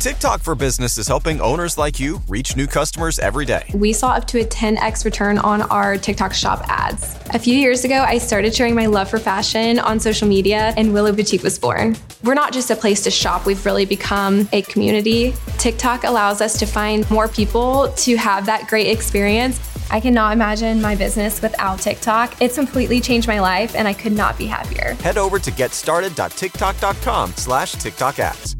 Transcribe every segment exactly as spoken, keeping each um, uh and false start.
TikTok for Business is helping owners like you reach new customers every day. We saw up to a ten x return on our TikTok shop ads. A few years ago, I started sharing my love for fashion on social media, and Willow Boutique was born. We're not just a place to shop, we've really become a community. TikTok allows us to find more people to have that great experience. I cannot imagine my business without TikTok. It's completely changed my life, and I could not be happier. Head over to getstarted.tiktok.com slash TikTok ads.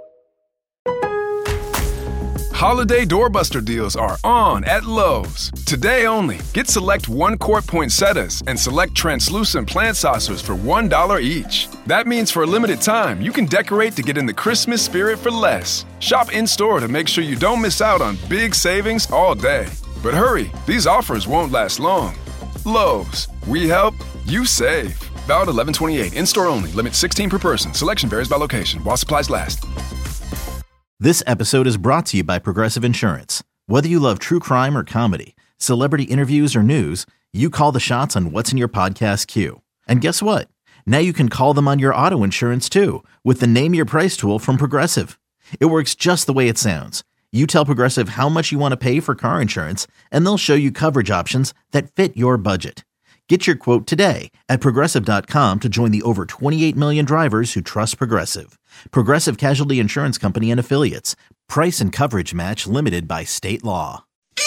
Holiday doorbuster deals are on at Lowe's. Today only, get select one-quart poinsettias and select translucent plant saucers for one dollar each. That means for a limited time, you can decorate to get in the Christmas spirit for less. Shop in-store to make sure you don't miss out on big savings all day. But hurry, these offers won't last long. Lowe's, we help, you save. Valid eleven twenty-eight, in-store only, limit sixteen per person. Selection varies by location, while supplies last. This episode is brought to you by Progressive Insurance. Whether you love true crime or comedy, celebrity interviews or news, you call the shots on what's in your podcast queue. And guess what? Now you can call them on your auto insurance too, with the Name Your Price tool from Progressive. It works just the way it sounds. You tell Progressive how much you want to pay for car insurance, and they'll show you coverage options that fit your budget. Get your quote today at Progressive dot com to join the over twenty-eight million drivers who trust Progressive. Progressive Casualty Insurance Company and Affiliates. Price and coverage match limited by state law.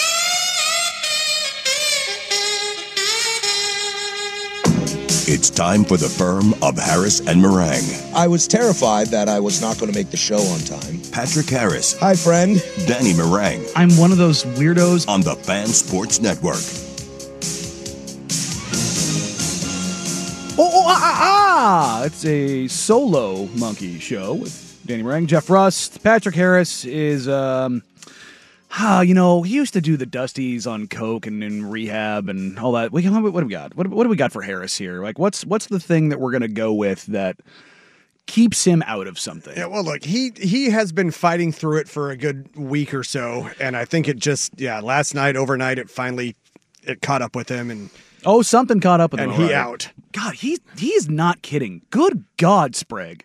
It's time for the firm of Harris and Meringue. I was terrified that I was not going to make the show on time. Patrick Harris. Hi, friend. Danny Meringue. I'm one of those weirdos. On the Fan Sports Network. Oh, oh, ah, ah, ah! It's a solo monkey show with Danny Meringue, Jeff Rust. Patrick Harris is, um, ah, you know, he used to do the Dusties on coke and in rehab and all that. We, what do we got? What, what do we got for Harris here? Like, what's what's the thing that we're gonna go with that keeps him out of something? Yeah, well, look, he he has been fighting through it for a good week or so, and I think it just, yeah, last night, overnight, it finally it caught up with him, and. Oh, something caught up with him. And he right. out. God, he he is not kidding. Good God, Sprague.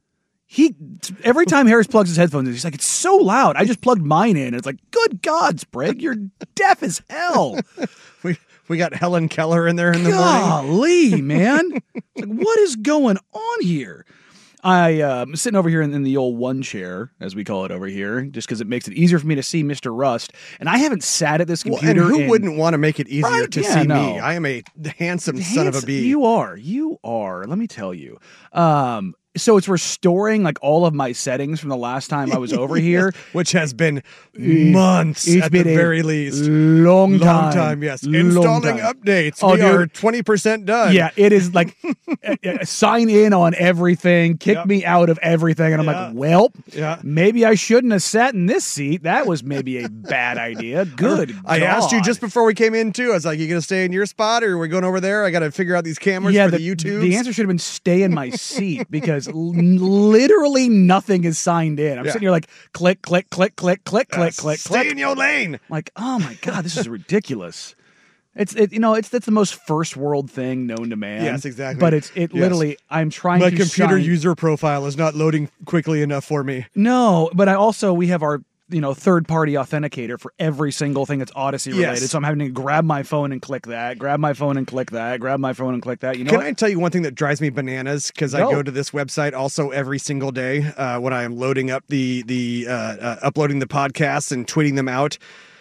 He every time Harris plugs his headphones in, he's like, it's so loud. I just plugged mine in. And it's like, good God, Sprague, you're deaf as hell. we we got Helen Keller in there in the Golly, morning. man. Like, what is going on here? I, uh, I'm sitting over here in, in the old one chair, as we call it over here, just because it makes it easier for me to see Mister Rust. And I haven't sat at this computer. Well, and who in, wouldn't want to make it easier right? to yeah, see no. me? I am a handsome, handsome son of a bee. You are. You are. Let me tell you. Um, so it's restoring like all of my settings from the last time I was over here, which has been months it's at been the very least. Long time. Long time, yes. Long Installing time. updates. Oh, we dude. are twenty percent done. Yeah, it is like uh, uh, sign in on everything, kick Yep. me out of everything. And I'm Yeah. like, well, Yeah. maybe I shouldn't have sat in this seat. That was maybe a bad idea. Good I God. asked you just before we came in, too. I was like, you going to stay in your spot or are we going over there? I got to figure out these cameras yeah, for the, the, YouTubes. The answer should have been stay in my seat because l- literally nothing is signed in. I'm Yeah. sitting here like click, click, click, click, click, Uh, click, click, Stay click. in your lane. Like, oh my God, this is ridiculous. It's it, you know, it's that's the most first world thing known to man. Yes, exactly. But it's it Yes. literally. I'm trying My to computer sign- user profile is not loading quickly enough for me. No, but I also we have our you know third party authenticator for every single thing that's Odyssey related. Yes. So I'm having to grab my phone and click that, grab my phone and click that, grab my phone and click that. You know, Can what? I tell you one thing that drives me bananas? Because I Go. go to this website also every single day uh, when I am loading up the the uh, uh, uploading the podcasts and tweeting them out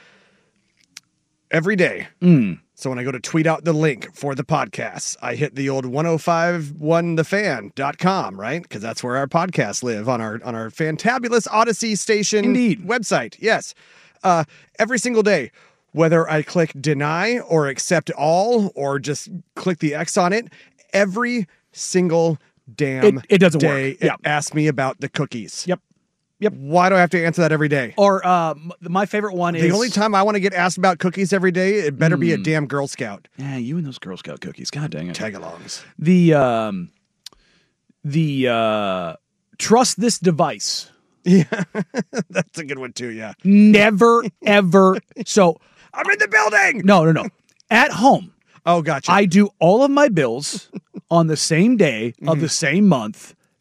every day. Mm. So when I go to tweet out the link for the podcasts, I hit the old one oh five one the fan dot com, right? Because that's where our podcasts live on our on our fantabulous Odyssey station Indeed. website. Yes. Uh, every single day, whether I click deny or accept all or just click the X on it, every single damn It- it doesn't day work. Yeah. it asks me about the cookies. Yep. Yep. Why do I have to answer that every day? Or uh, m- my favorite one is The only time I want to get asked about cookies every day, it better be a Mm. damn Girl Scout. Yeah, you and those Girl Scout cookies. God dang it. Tag-alongs. The um, the uh, trust this device. Yeah, that's a good one too. Yeah, Never ever. So I'm in the building. no, no, no. At home, Oh, gotcha. I do all of my bills on the same day of the same month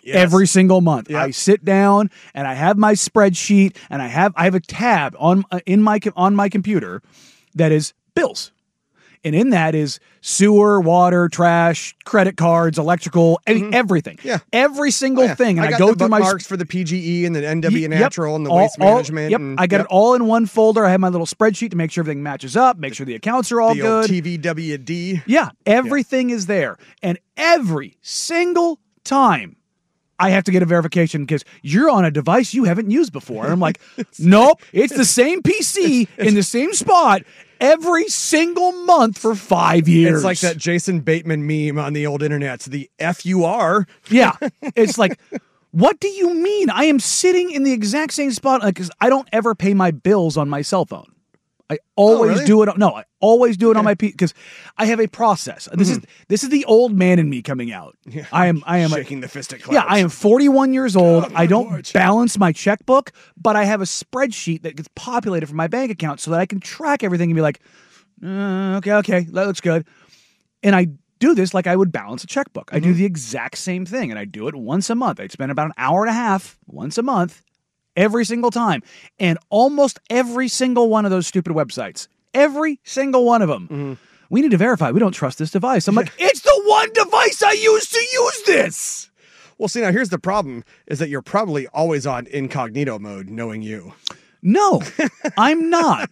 Yes. Every single month. Yep. I sit down and I have my spreadsheet and I have I have a tab on uh, in my on my computer that is bills. And in that is sewer, water, trash, credit cards, electrical, mm-hmm. everything. Yeah. Every single oh, yeah. thing. And I, I got go the through my marks for the P G E and the N W Yep. Natural and the all, waste all, management. Yep. And, I got yep. it all in one folder. I have my little spreadsheet to make sure everything matches up, make sure the accounts are all the good. Old T V W D. Yeah. Everything yeah. is there. And every single time I have to get a verification because you're on a device you haven't used before. And I'm like, nope, it's the same P C in the same spot every single month for five years. It's like that Jason Bateman meme on the old internet. It's the F U R. Yeah. It's like, what do you mean? I am sitting in the exact same spot because I don't ever pay my bills on my cell phone. I always oh, really? do it. On, no, I always do it okay. on my P because I have a process. This mm-hmm. is this is the old man in me coming out. Yeah. I am. I am shaking a, the fist at clouds. Yeah, I am forty-one years old. God, I don't porch. balance my checkbook, but I have a spreadsheet that gets populated from my bank account so that I can track everything and be like, uh, okay, okay, that looks good. And I do this like I would balance a checkbook. Mm-hmm. I do the exact same thing, and I do it once a month. I spend about an hour and a half once a month, every single time, and almost every single one of those stupid websites. Every single one of them. Mm-hmm. We need to verify. We don't trust this device. I'm like, it's the one device I use to use this. Well, see, now here's the problem is that you're probably always on incognito mode, knowing you. No, I'm not.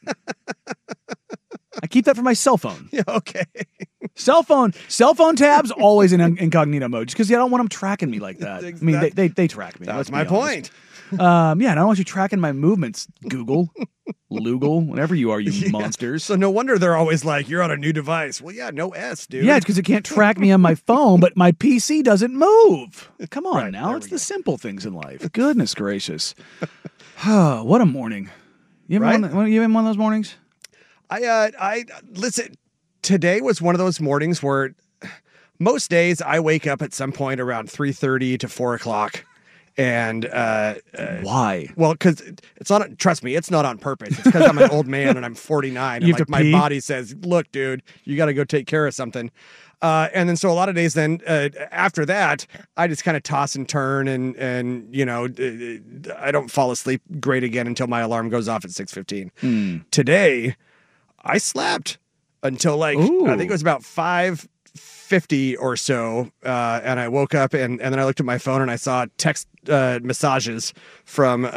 I keep that for my cell phone. Yeah, okay. Cell phone, cell phone tabs always in incognito mode just because I don't want them tracking me like that. I mean, they they, they track me. That's my point. Um, yeah, and I don't want you tracking my movements, Google, Loogle, whatever you are, you yeah. monsters. So no wonder they're always like, you're on a new device. Well, yeah, no S, dude. Yeah, it's because it can't track me on my phone, but my P C doesn't move. Come on right, now. It's the go. simple things in life. Goodness gracious. What a morning. You having, right? one, you having one of those mornings? I, uh, I, listen, today was one of those mornings where most days I wake up at some point around three thirty to four o'clock. And uh, uh, why? Well, because it's not. Trust me, it's not on purpose. It's because I'm an old man and I'm forty-nine. And you have like to my pee? body says, "Look, dude, you got to go take care of something." Uh, and then so a lot of days, then uh, after that, I just kind of toss and turn, and and you know, I don't fall asleep great again until my alarm goes off at six fifteen. Hmm. Today, I slept until like Ooh. I think it was about five. fifty or so, uh, and I woke up and, and then I looked at my phone and I saw text uh, messages from, uh,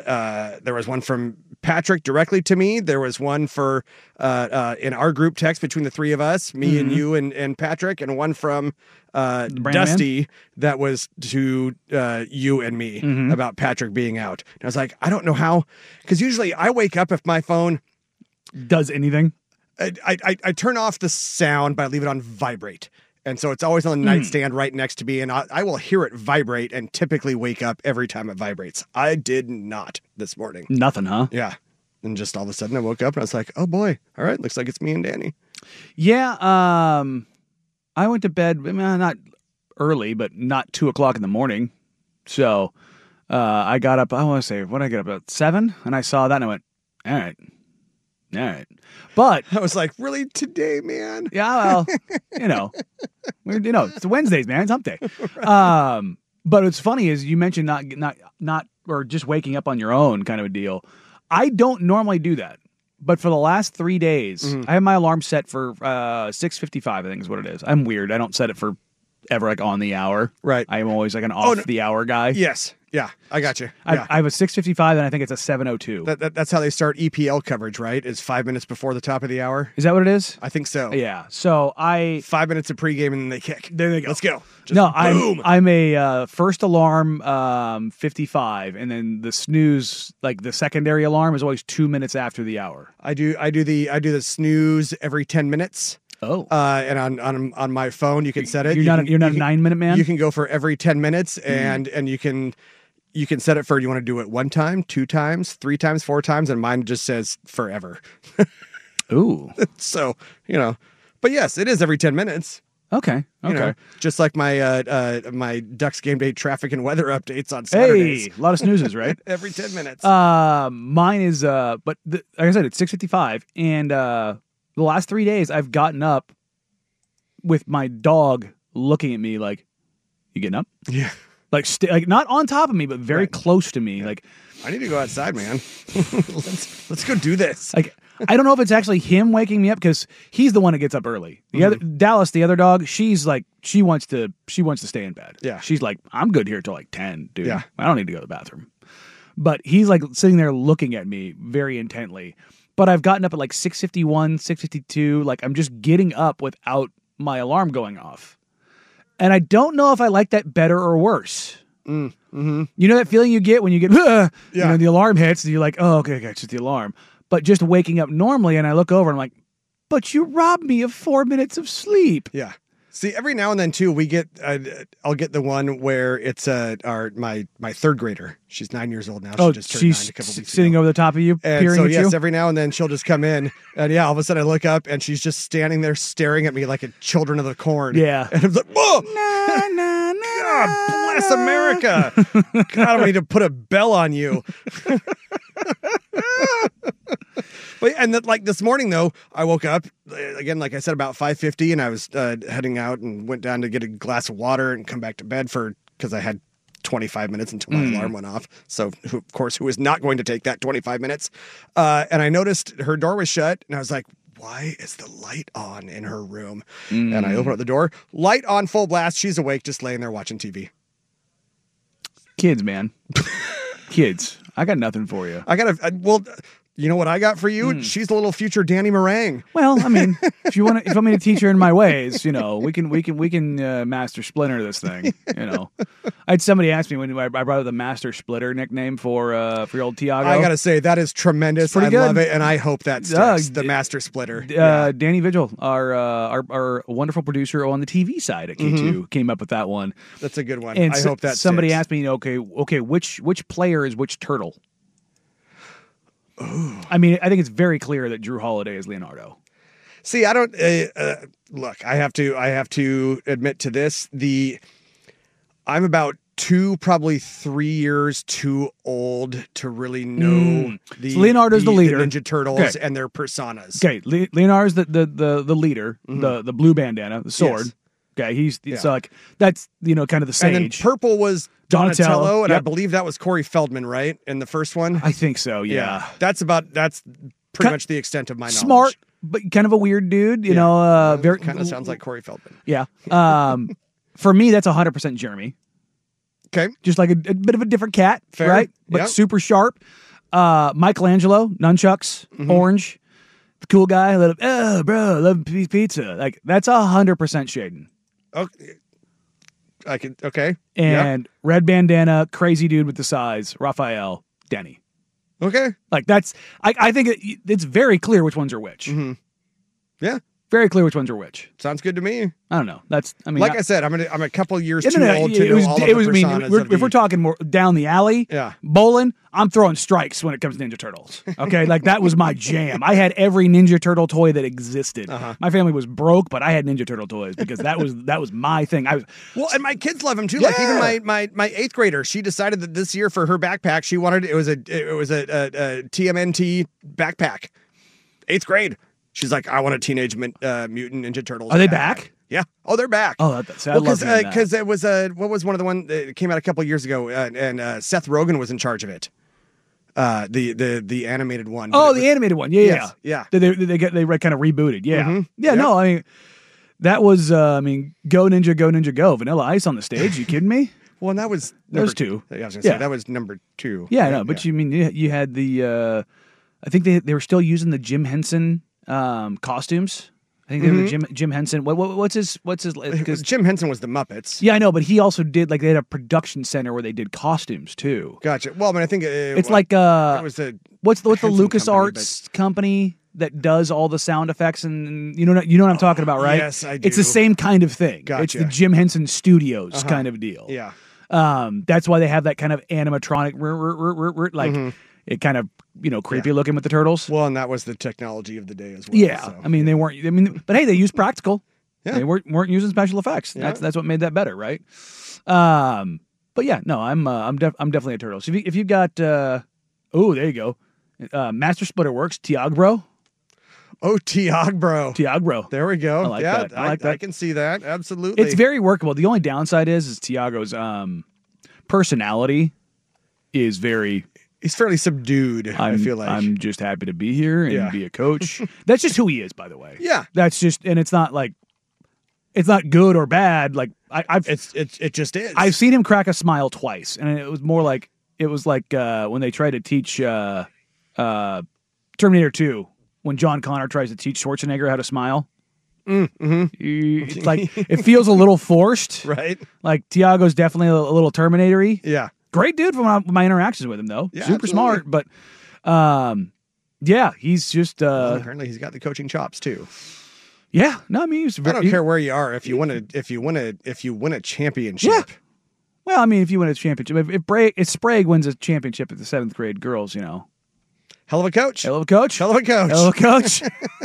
uh, there was one from Patrick directly to me. There was one for uh, uh, in our group text between the three of us, me mm-hmm. and you and, and Patrick, and one from uh, Dusty man? that was to uh, you and me mm-hmm. about Patrick being out. And I was like, I don't know how, because usually I wake up if my phone does anything. I, I I turn off the sound, but I leave it on vibrate. And so it's always on the nightstand right next to me, and I, I will hear it vibrate and typically wake up every time it vibrates. I did not this morning. Nothing, huh? Yeah. And just all of a sudden I woke up and I was like, oh boy, all right, looks like it's me and Danny. Yeah, um, I went to bed, I mean, not early, but not two o'clock in the morning. So uh, I got up, I want to say, what did I get up at? Seven? And I saw that and I went, all right. All right. But I was like, really today, man? Yeah, well, you know, we're, you know, it's Wednesdays, man. It's hump day. Right. Um, but what's funny is you mentioned not, not, not, or just waking up on your own kind of a deal. I don't normally do that, but for the last three days, mm-hmm. I have my alarm set for uh, six fifty-five, I think is what it is. I'm weird. I don't set it for ever like on the hour. Right. I'm always like an off oh, no. the hour guy. Yes. Yeah, I got you. I, yeah. I have a six fifty-five, and I think it's a seven oh two. That, that, that's how they start E P L coverage, right? Is five minutes before the top of the hour. Is that what it is? I think so. Yeah. So I five minutes of pregame, and then they kick. There they go. Let's go. Just no, boom. I'm I'm a uh, first alarm um, fifty-five, and then the snooze, like the secondary alarm, is always two minutes after the hour. I do I do the I do the snooze every ten minutes. Oh, uh, and on, on on my phone you can set it. You're you not can, a, you're not you a can, nine minute man. You can go for every ten minutes, mm. and and you can you can set it for you want to do it one time, two times, three times, four times, and mine just says forever. Ooh, so you know, but yes, it is every ten minutes. Okay, okay. You know, just like my uh, uh, my Ducks game day traffic and weather updates on Saturdays. Hey, a lot of snoozes, right? Every ten minutes. Uh, mine is uh, but the, like I said, it's six fifty-five, and uh, the last three days I've gotten up with my dog looking at me like, "You getting up? Yeah, like st- like not on top of me, but very Right. close to me. Yeah. Like I need to go outside, man. let's let's go do this. like I don't know if it's actually him waking me up because he's the one that gets up early. The Mm-hmm. other Dallas, the other dog, she's like she wants to she wants to stay in bed. Yeah. she's like I'm good here till like ten, dude. Yeah. I don't need to go to the bathroom. But he's like sitting there looking at me very intently. But I've gotten up at like six fifty-one, six fifty-two. Like I'm just getting up without my alarm going off. And I don't know if I like that better or worse. Mm, mm-hmm. You know that feeling you get when you get, uh, you Yeah. know, the alarm hits and you're like, oh, okay, okay, it's just the alarm. But just waking up normally and I look over and I'm like, but you robbed me of four minutes of sleep. Yeah. See, every now and then too, we get. Uh, I'll get the one where it's uh, our my my third grader. She's nine years old now. She Oh, just turned she's nine a couple weeks sitting ago. over the top of you, And peering so at yes, you. every now and then she'll just come in, and yeah, all of a sudden I look up and she's just standing there staring at me like a Children of the Corn. Yeah. and I'm like, whoa, Na, na, na, God bless America. God, I need to put a bell on you. But and that, like this morning though, I woke up uh, again, like I said, about five fifty, and I was uh, heading out and went down to get a glass of water and come back to bed for because I had twenty-five minutes until my Mm. alarm went off. So, who, of course, who was not going to take that twenty-five minutes? Uh, and I noticed her door was shut, and I was like, why is the light on in her room? Mm. And I open up the door, light on full blast. She's awake, just laying there watching T V. Kids, man. Kids. I got nothing for you. I got to, well, you know what I got for you? Hmm. She's the little future Danny Meringue. Well, I mean, if you want to, if you want me to teach her in my ways, you know, we can, we can, we can uh, master splinter this thing. You know, I had somebody ask me when I I brought up the master splitter nickname for uh for your old Tiago. I got to say, that is tremendous. pretty I good. love it, and I hope that sticks. Uh, the Master Splitter. Uh, Yeah. Danny Vigil, our, uh, our our wonderful producer on the T V side at K two, came up with that one. That's a good one. And I so- hope that somebody sticks. asked me, you know, okay, okay, which which player is which turtle? I mean, I think it's very clear that Drew Holiday is Leonardo. See, I don't uh, uh, look. I have to. I have to admit to this. The I'm about two, probably three years too old to really know Mm. the So Leonardo's the leader. Ninja Turtles, Okay. and their personas. Okay, Le- Leonardo's the the the, the leader, the the blue bandana, the sword. Yes. Okay, he's Yeah. so like that's you know kind of the sage. And then purple was Donatello, Donatello, and I yep. believe that was Corey Feldman, right? In the first one. I think so. Yeah, That's about. That's pretty Ki- much the extent of my knowledge. smart, but kind of a weird dude. You Yeah. know, uh, very Kind of sounds like Corey Feldman. Yeah. Um, for me, that's one hundred percent Jeremy. Okay. Just like a, a bit of a different cat, Fair. right? But Yep. super sharp. Uh, Michelangelo, nunchucks, Mm-hmm. orange, the cool guy. Let him, oh, bro, I love p- pizza. Like that's one hundred percent Shaden. Okay. I can. Okay. Yep. And red bandana, crazy dude with the size, Raphael, Denny. Okay. Like that's, I, I think it, it's very clear which ones are which. Mm-hmm. Yeah. Very clear which ones are which. Sounds good to me. I don't know. That's, I mean, Like I, I said, I'm gonna, I'm a couple years Yeah, too no, no, old it to know was, all of it was, the I mean, personas we're- of if the- we're talking more down the alley, Yeah. bowling, I'm throwing strikes when it comes to Ninja Turtles. Okay, like that was my jam. I had every Ninja Turtle toy that existed. Uh-huh. My family was broke, but I had Ninja Turtle toys because that was that was my thing. I was Well, and my kids love them too. Like even Yeah. my, my my eighth grader, she decided that this year for her backpack, she wanted it was a it was a, a, a T M N T backpack. Eighth grade. She's like, I want a Teenage Mun- uh, Mutant Ninja Turtles. Are they backpack." back? Yeah. Oh, they're back. Oh, that- that's- I love hearing that. because it was uh, what was one of the one that came out a couple years ago, uh, and uh, Seth Rogen was in charge of it. Uh, the the the animated one. oh But it the was- animated one. Yeah, Yes, yeah, yeah. They they, they get they kind of rebooted. Yeah, Mhm. yeah. Yep. No, I mean that was uh, I mean Go Ninja, Go Ninja, Go. Vanilla Ice on the stage. You kidding me? Well, and that was Those number- two. Yeah, I was gonna Yeah. say that was number two. Yeah, right? no, but you mean you, you had the uh, I think they they were still using the Jim Henson um, costumes. I think they were the Jim Jim Henson. What, what what's his what's his? Because Jim Henson was the Muppets. yeah, I know, but he also did like they had a production center where they did costumes too. Gotcha. Well, I mean, I think it, It's like uh, it was a what's the, what's the Henson Lucas company, Arts company that does all the sound effects and, and you know you know what I'm talking about, right? yes, I It's the do. same kind of thing. It's Gotcha. the Jim Henson Studios Uh-huh. kind of deal. yeah. Um, that's why they have that kind of animatronic, r- r- r- r- r- like it kind of you know creepy Mm-hmm. Yeah. looking with the turtles. Well, and that was the technology of the day as well. Yeah, so, I mean they weren't. I mean, but hey, they used practical. Yeah. They weren't weren't using special effects. Yeah. That's that's what made that better, right? Um, but yeah, no, I'm uh, I'm def- I'm definitely a turtle. So if you if you got, uh, oh, there you go, uh, Master Splitter Works, Tiagbro, Oh, Tiag, bro. Tiagbro. There we go. I like yeah, that. I like that. I can see that. Absolutely. It's very workable. The only downside is is Tiago's. Um, personality is very. He's fairly subdued. I'm, I feel like I'm just happy to be here and Yeah. be a coach. That's just who he is, by the way. Yeah. That's just, and it's not like, it's not good or bad. Like I, I've, it's it's it just is. I've seen him crack a smile twice, and it was more like it was like uh, when they tried to teach uh, uh, Terminator two, when John Connor tries to teach Schwarzenegger how to smile. Mm, mm-hmm. He- It's like it feels a little forced, right? Like Tiago's definitely a, a little Terminator-y. Yeah. Great dude from my, my interactions with him, though. Yeah, Super absolutely. smart, but um, yeah, he's just uh, Well, apparently he's got the coaching chops too. yeah. No, I mean, he's I very, don't care where you are if you win a if you win a if you win a championship. Yeah. Well, I mean, if you win a championship, if if, Bra- if Sprague wins a championship at the seventh grade girls, you know, Hell of a coach. hell of a coach, Hell of a coach. hell of a coach.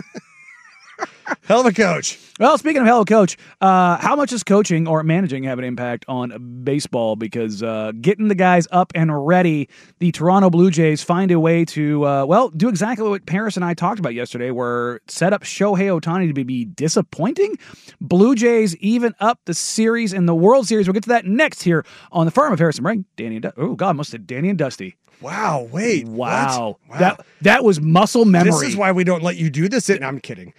Hell of a coach. Well, speaking of hello, coach, uh, how much does coaching or managing have an impact on baseball? Because uh, getting the guys up and ready, the Toronto Blue Jays find a way to, uh, well, do exactly what Paris and I talked about yesterday, where set up Shohei Ohtani to be, be disappointing. Blue Jays even up the series in the World Series. We'll get to that next here on the Firm of Harris and Ring. Danny and du- oh God, must have Danny and Dusty. Wow. Wait. Wow, what? Wow. that that was muscle memory. This is why we don't let you do this. In- I'm kidding.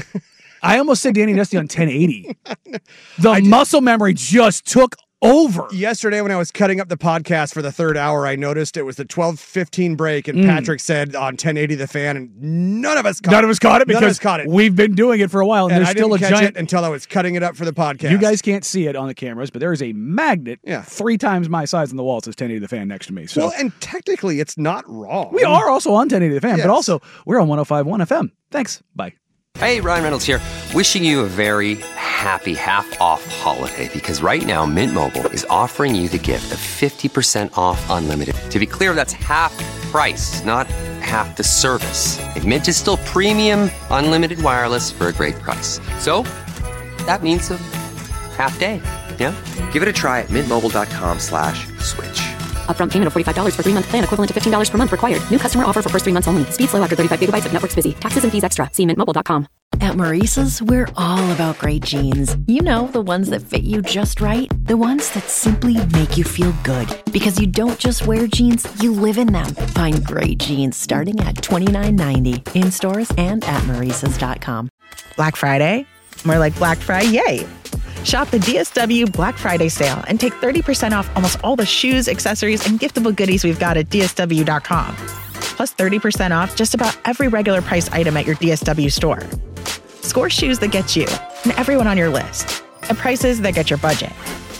I almost said Danny and Dusty on ten eighty. The muscle memory just took over. Yesterday, when I was cutting up the podcast for the third hour, I noticed it was the twelve fifteen break, and Mm. Patrick said on ten eighty The Fan, and none of us caught None it. of us caught it None of because us caught it. we've been doing it for a while, and, and there's I still didn't a catch giant. it until I was cutting it up for the podcast. You guys can't see it on the cameras, but there is a magnet Yeah. three times my size on the wall. It says ten eighty The Fan next to me. So Well, and technically, it's not wrong. we are also on ten eighty The Fan, Yes. but also we're on one oh five point one F M. Thanks. Bye. Hey, Ryan Reynolds here. Wishing you a very happy half-off holiday because right now Mint Mobile is offering you the gift of fifty percent off unlimited. To be clear, that's half price, not half the service. And Mint is still premium unlimited wireless for a great price. So that means a half day, yeah? Give it a try at mintmobile.com slash switch. Upfront payment of forty-five dollars for three-month plan equivalent to fifteen dollars per month required. New customer offer for first three months only. Speed slow after thirty-five gigabytes if network's busy. Taxes and fees extra. See mint mobile dot com. At Maurice's, we're all about great jeans. You know, the ones that fit you just right. The ones that simply make you feel good. Because you don't just wear jeans, you live in them. Find great jeans starting at twenty-nine ninety in stores and at maurices dot com. Black Friday? More like Black Friday, yay! Shop the D S W Black Friday sale and take thirty percent off almost all the shoes, accessories, and giftable goodies we've got at D S W dot com. Plus thirty percent off just about every regular price item at your D S W store. Score shoes that get you and everyone on your list at prices that get your budget.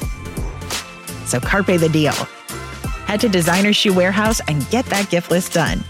So carpe the deal. Head to Designer Shoe Warehouse and get that gift list done.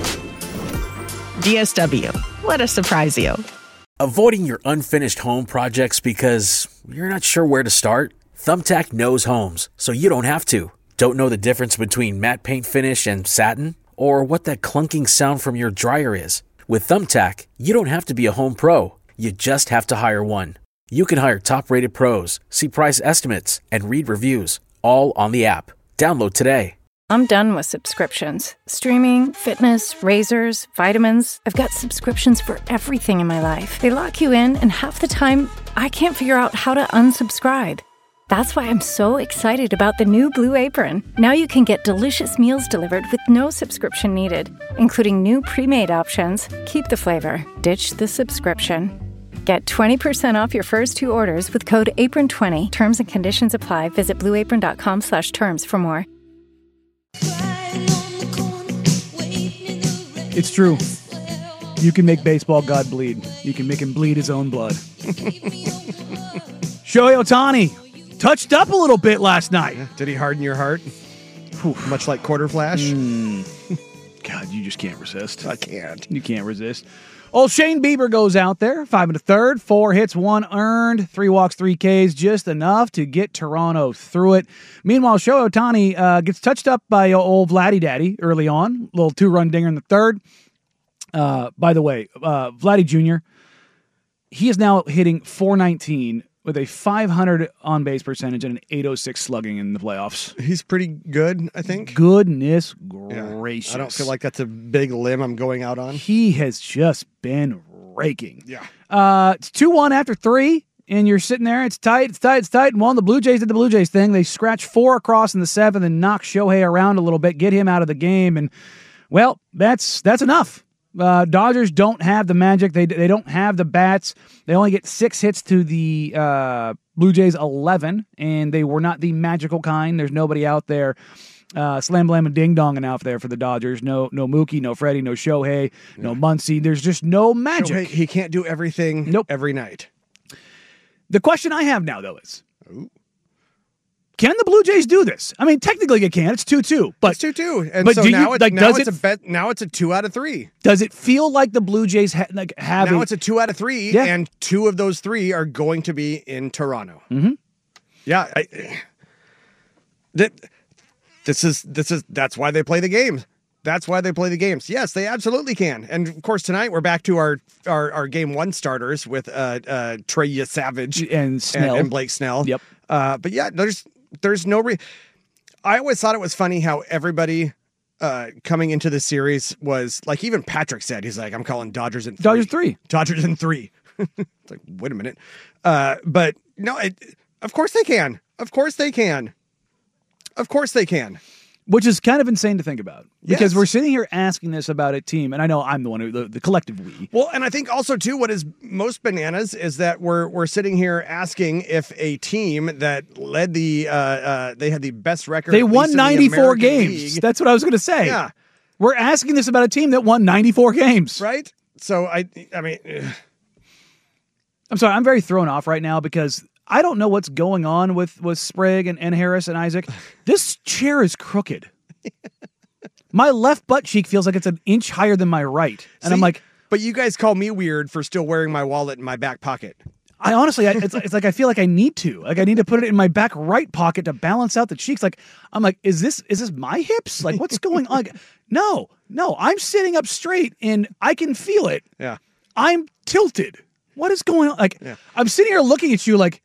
D S W. Let us surprise you. Avoiding your unfinished home projects because you're not sure where to start? Thumbtack knows homes, so you don't have to. Don't know the difference between matte paint finish and satin? Or what that clunking sound from your dryer is? With Thumbtack, you don't have to be a home pro. You just have to hire one. You can hire top-rated pros, see price estimates, and read reviews, all on the app. Download today. I'm done with subscriptions. Streaming, fitness, razors, vitamins. I've got subscriptions for everything in my life. They lock you in, and half the time, I can't figure out how to unsubscribe. That's why I'm so excited about the new Blue Apron. Now you can get delicious meals delivered with no subscription needed, including new pre-made options. Keep the flavor, ditch the subscription. Get twenty percent off your first two orders with code apron twenty. Terms and conditions apply. Visit blue apron dot com slash terms for more. It's true. You can make baseball god bleed. You can make him bleed his own blood. Shohei Ohtani touched up a little bit last night. Did he harden your heart? Much like Quarter Flash? Mm. God, you just can't resist. I can't. You can't resist. Old Shane Bieber goes out there, five and a third, four hits, one earned, three walks, three Ks, just enough to get Toronto through it. Meanwhile, Shohei Ohtani uh, gets touched up by old Vladdy Daddy early on, little two-run dinger in the third. Uh, by the way, uh, Vladdy Junior, he is now hitting four nineteen with a five hundred on-base percentage and an eight oh six slugging in the playoffs. He's pretty good, I think. Goodness gracious. Yeah. I don't feel like that's a big limb I'm going out on. He has just been raking. Yeah. Uh, it's two one after three and you're sitting there. It's tight. It's tight. It's tight. And one of the Blue Jays did the Blue Jays thing. They scratch four across in the seventh and knock Shohei around a little bit, get him out of the game, and well, that's that's enough. Uh, Dodgers don't have the magic. They they don't have the bats. They only get six hits to the uh, Blue Jays eleven, and they were not the magical kind. There's nobody out there uh, slam blam and ding donging out there for the Dodgers. No no Mookie, no Freddie, no Shohei, no Muncy. There's just no magic. Shohei, he can't do everything nope. every night. The question I have now, though, is Ooh. Can the Blue Jays do this? I mean, technically it can. It's two two. But, it's two two. And but so do now, you, it's, like, now, does it's it, a bet, now it's a two out of three. Does it feel like the Blue Jays ha- like have Now a, it's a two out of three, yeah. and two of those three are going to be in Toronto. Mm-hmm. Yeah. I, that, this is, this is, that's why they play the games. That's why they play the games. Yes, they absolutely can. And of course, tonight we're back to our our, our game one starters with uh, uh, Trey Savage and Snell and, and Blake Snell. Yep. Uh, but yeah, there's there's no re. I always thought it was funny how everybody uh, coming into the series was like, even Patrick said, he's like, I'm calling Dodgers in three. Dodgers three. Dodgers in three. It's like, wait a minute. Uh, but no, it, of course they can. Of course they can. Of course they can. Which is kind of insane to think about. Because Yes. we're sitting here asking this about a team, and I know I'm the one who, the, the collective we. Well, and I think also, too, what is most bananas is that we're we're sitting here asking if a team that led the, uh, uh, they had the best record. They at won least in the ninety-four American games. League. That's what I was going to say. Yeah. We're asking this about a team that won ninety-four games. Right? So, I, I mean... ugh. I'm sorry, I'm very thrown off right now because I don't know what's going on with, with Sprague and, and Harris and Isaac. This chair is crooked. My left butt cheek feels like it's an inch higher than my right. And See, I'm like... But you guys call me weird for still wearing my wallet in my back pocket. I honestly, I, it's, it's like I feel like I need to. Like I need to put it in my back right pocket to balance out the cheeks. Like I'm like, is this is this my hips? Like what's going on? Like, no, no, I'm sitting up straight and I can feel it. Yeah, I'm tilted. What is going on? Like yeah. I'm sitting here looking at you like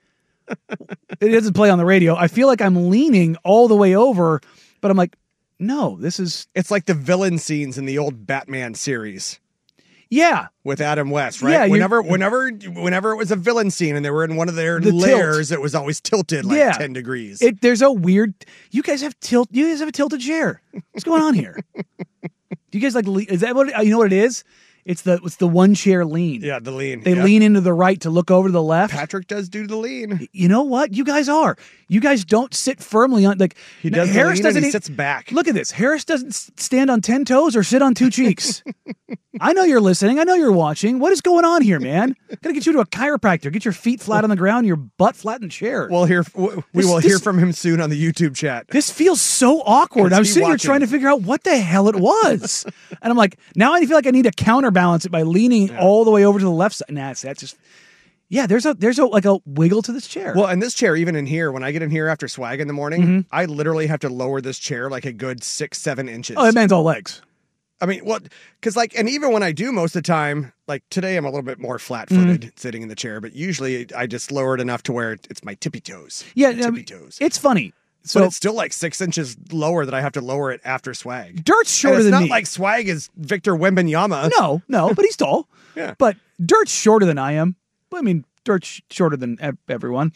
it doesn't play on the radio. I feel like I'm leaning all the way over, but I'm like, no, this is. It's like the villain scenes in the old Batman series. Yeah, with Adam West, right? Yeah, whenever, whenever, whenever it was a villain scene and they were in one of their the lairs, tilt. it was always tilted like yeah. ten degrees. It, there's a weird. You guys have tilt. You guys have a tilted chair. What's going on here? Do you guys like? Is that what you know? What it is? It's the it's the one chair lean. Yeah, the lean. They yep. lean into the right to look over to the left. Patrick does do the lean. You know what? You guys are. You guys don't sit firmly on like he does. Harris the lean doesn't. and he e- sits back. Look at this. Harris doesn't stand on ten toes or sit on two cheeks. I know you're listening. I know you're watching. What is going on here, man? Gotta get you to a chiropractor. Get your feet flat on the ground, your butt flat in the chair. We'll hear. We This- will this- hear from him soon on the YouTube chat. This feels so awkward. Is I'm he sitting watching? here trying to figure out what the hell it was. And I'm like, now I feel like I need to counterbalance it by leaning Yeah. all the way over to the left side. Nah, that's just, yeah, there's a, there's a, like a wiggle to this chair. Well, and this chair, even in here, when I get in here after swag in the morning, Mm-hmm. I literally have to lower this chair like a good six, seven inches. Oh, that man's all legs. I mean, what? Because like, and even when I do most of the time, like today, I'm a little bit more flat-footed Mm-hmm. sitting in the chair, but usually I just lower it enough to where it's my tippy toes. Yeah, my I tippy mean, toes. it's funny. So So it's still like six inches lower that I have to lower it after swag. Dirt's shorter and it's than not me. like swag is Victor Wembanyama. No, no, but he's tall. Yeah. But Dirt's shorter than I am. I mean, Dirt's sh- shorter than ev- everyone.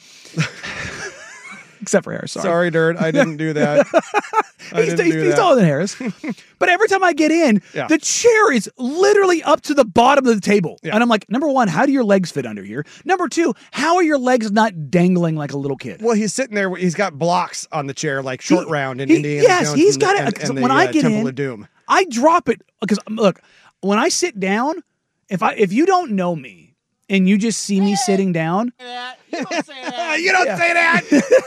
Except for Harris. Sorry. Sorry, Dirt. I didn't do that. I he's didn't he's, do he's that. taller than Harris. But every time I get in, Yeah. the chair is literally up to the bottom of the table. Yeah. And I'm like, number one, how do your legs fit under here? Number two, how are your legs not dangling like a little kid? Well, he's sitting there. He's got blocks on the chair, like short He- round in he- Indiana yes, Jones he's and got the- it. and- 'Cause and the, when I uh, get Temple in, of Doom. I drop it because look, when I sit down, if I if you don't know me and you just see me sitting down, You don't say that. you don't Yeah. say that.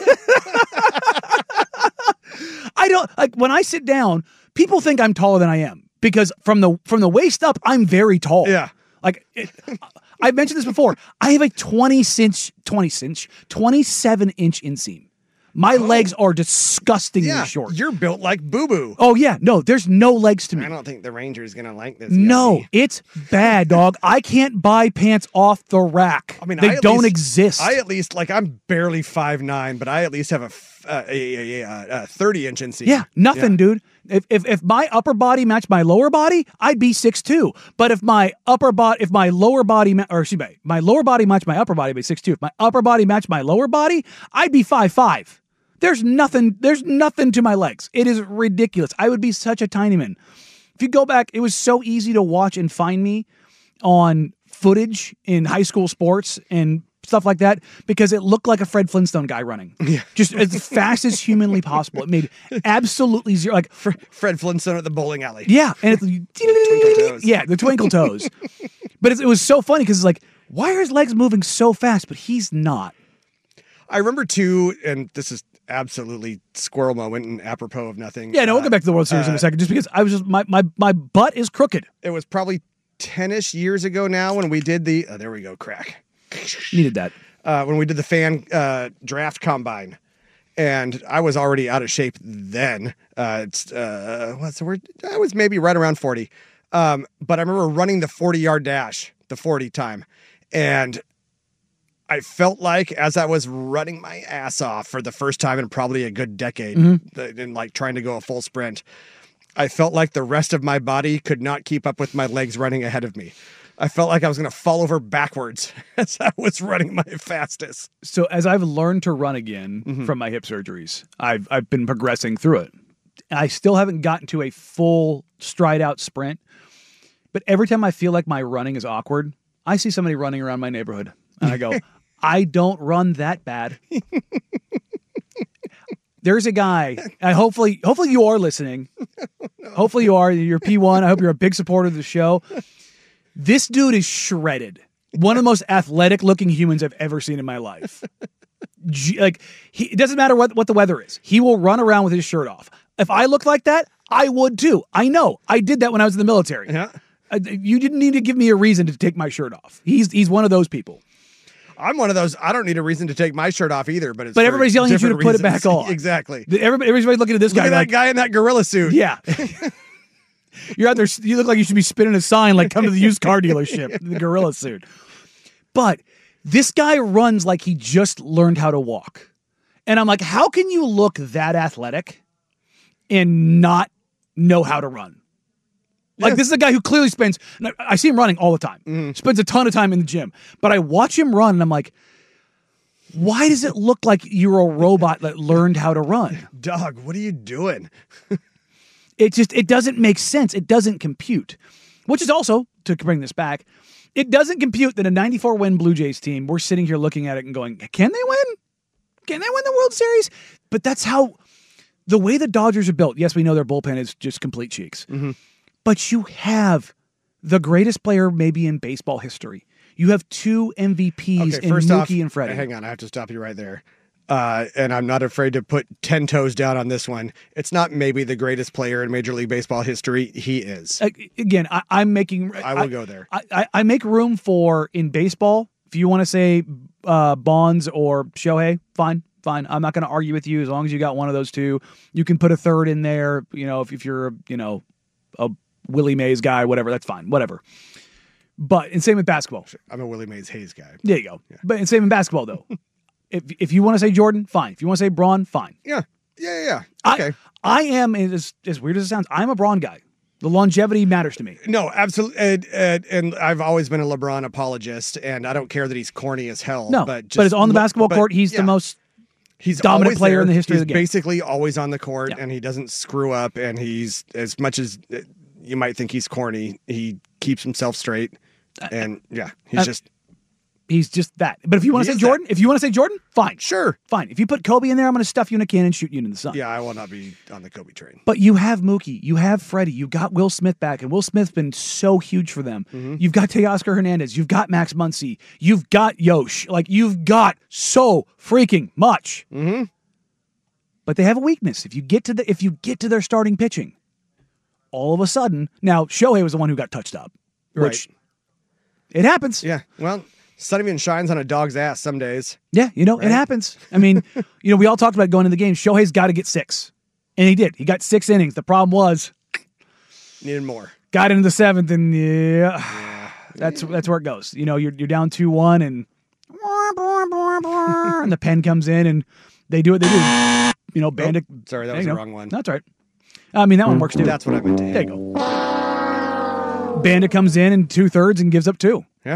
I don't like when I sit down, people think I'm taller than I am because from the from the waist up, I'm very tall. Yeah. Like it, I've mentioned this before. I have a twenty inch, twenty inch, twenty-seven inch inseam. My legs are disgustingly Yeah, short. you're built like Boo Boo. Oh yeah, no, there's no legs to me. I don't think the Ranger's gonna like this. No, Yummy. it's bad, dog. I can't buy pants off the rack. I mean, they I at don't least- exist. I at least like I'm barely five nine, but I at least have a uh, a, a, a, a thirty inch inseam. Yeah, nothing, Yeah. dude. If, if if my upper body matched my lower body, I'd be six two. But if my upper body, if my lower body, ma- or excuse me, my lower body matched my upper body, I'd be six two. If my upper body matched my lower body, I'd be five five. There's nothing. There's nothing to my legs. It is ridiculous. I would be such a tiny man. If you go back, it was so easy to watch and find me on footage in high school sports and stuff like that because it looked like a Fred Flintstone guy running. Yeah. Just as fast as humanly possible. It made absolutely zero. Like Fred Flintstone at the bowling alley. Yeah. And it's Twinkle toes. Yeah, the twinkle toes. But it's, it was so funny because it's like, why are his legs moving so fast? But he's not. I remember too, and this is absolutely squirrel moment and apropos of nothing. Yeah, no, we'll uh, get back to the World Series uh, in a second just because I was just, my, my, my butt is crooked. It was probably ten-ish years ago now when we did the, oh, there we go, crack. Needed that. Uh, when we did the fan uh, draft combine. And I was already out of shape then. Uh, it's, uh, what's the word? I was maybe right around forty. Um, but I remember running the forty-yard dash, the forty time. And I felt like as I was running my ass off for the first time in probably a good decade, Mhm. in like trying to go a full sprint, I felt like the rest of my body could not keep up with my legs running ahead of me. I felt like I was going to fall over backwards as I was running my fastest. So as I've learned to run again Mm-hmm. from my hip surgeries, I've I've been progressing through it. I still haven't gotten to a full stride out sprint, but every time I feel like my running is awkward, I see somebody running around my neighborhood and I go, I don't run that bad. There's a guy, and hopefully, hopefully you are listening. Hopefully you are. You're P one. I hope you're a big supporter of the show. This dude is shredded. One of the most athletic looking humans I've ever seen in my life. G- like he, it doesn't matter what, what the weather is. He will run around with his shirt off. If I looked like that, I would too. I know. I did that when I was in the military. Yeah. I, you didn't need to give me a reason to take my shirt off. He's he's one of those people. I'm one of those. I don't need a reason to take my shirt off either, but it's But for everybody's yelling at you to different put it back reasons. on. Exactly. Everybody, everybody's looking at this Look guy at that like, guy in that gorilla suit. yeah. You're out there. You look like you should be spinning a sign like "Come to the used car dealership." The gorilla suit. But this guy runs like he just learned how to walk, and I'm like, how can you look that athletic and not know how to run? Like, this is a guy who clearly spends. I see him running all the time. Mm-hmm. Spends a ton of time in the gym, but I watch him run, and I'm like, why does it look like you're a robot that learned how to run? Dog, what are you doing? It just, it doesn't make sense. It doesn't compute. Which is also, to bring this back, it doesn't compute that a ninety-four win Blue Jays team, we're sitting here looking at it and going, can they win? Can they win the World Series? But that's how, the way the Dodgers are built, yes, we know their bullpen is just complete cheeks. Mm-hmm. But you have the greatest player maybe in baseball history. You have two M V Ps Okay, in first Mookie off, and Freddie. hang on, I have to stop you right there. Uh, and I'm not afraid to put ten toes down on this one. It's not maybe the greatest player in Major League Baseball history. He is. Again, I, I'm making. I will go there. I, I, I make room for in baseball. If you want to say uh, Bonds or Shohei, fine, fine. I'm not going to argue with you as long as you got one of those two. You can put a third in there. You know, if, if you're you know a Willie Mays guy, whatever, that's fine, whatever. But and same with basketball. I'm a Willie Mays Hayes guy. There you go. Yeah. But and same in basketball though. if if you want to say Jordan, fine. If you want to say Braun, fine. Yeah, yeah, yeah. Okay. I, I am as as weird as it sounds. I'm a Braun guy. The longevity matters to me. No, absolutely. And, and, and I've always been a LeBron apologist, and I don't care that he's corny as hell. No, but just but it's on the look- basketball but, court. He's yeah. the most He's dominant always player there. in the history he's of the game. Basically, always on the court, Yeah. and he doesn't screw up. And he's as much as uh, you might think he's corny, he keeps himself straight. And yeah, he's uh, just he's just that. But if you want He to say is Jordan, if you want to say Jordan, fine, sure, fine. If you put Kobe in there, I'm going to stuff you in a can and shoot you into the sun. yeah. I will not be on the Kobe train. But you have Mookie, you have Freddie, you got Will Smith back, and Will Smith's been so huge for them. Mm-hmm. You've got Teoscar Hernandez, you've got Max Muncy, you've got Yosh. Like, you've got so freaking much. Mm-hmm. But they have a weakness. If you get to the if you get to their starting pitching, all of a sudden, now Shohei was the one who got touched up, which Right. it happens. Yeah. Well, sun even shines on a dog's ass some days. Yeah, you know, Right? it happens. I mean, you know, we all talked about going in the game. Shohei's got to get six. And he did. He got six innings. The problem was Needed more. got into the seventh, and yeah, that's that's where it goes. You know, you're you're down two one, and and the pen comes in, and they do what they do. you know, Bandit. Oh, sorry, that there was you the go. wrong one. That's all right. I mean, that one works too. That's what I meant to hit. There you go. Bandit comes in in two thirds and gives up two. Yeah.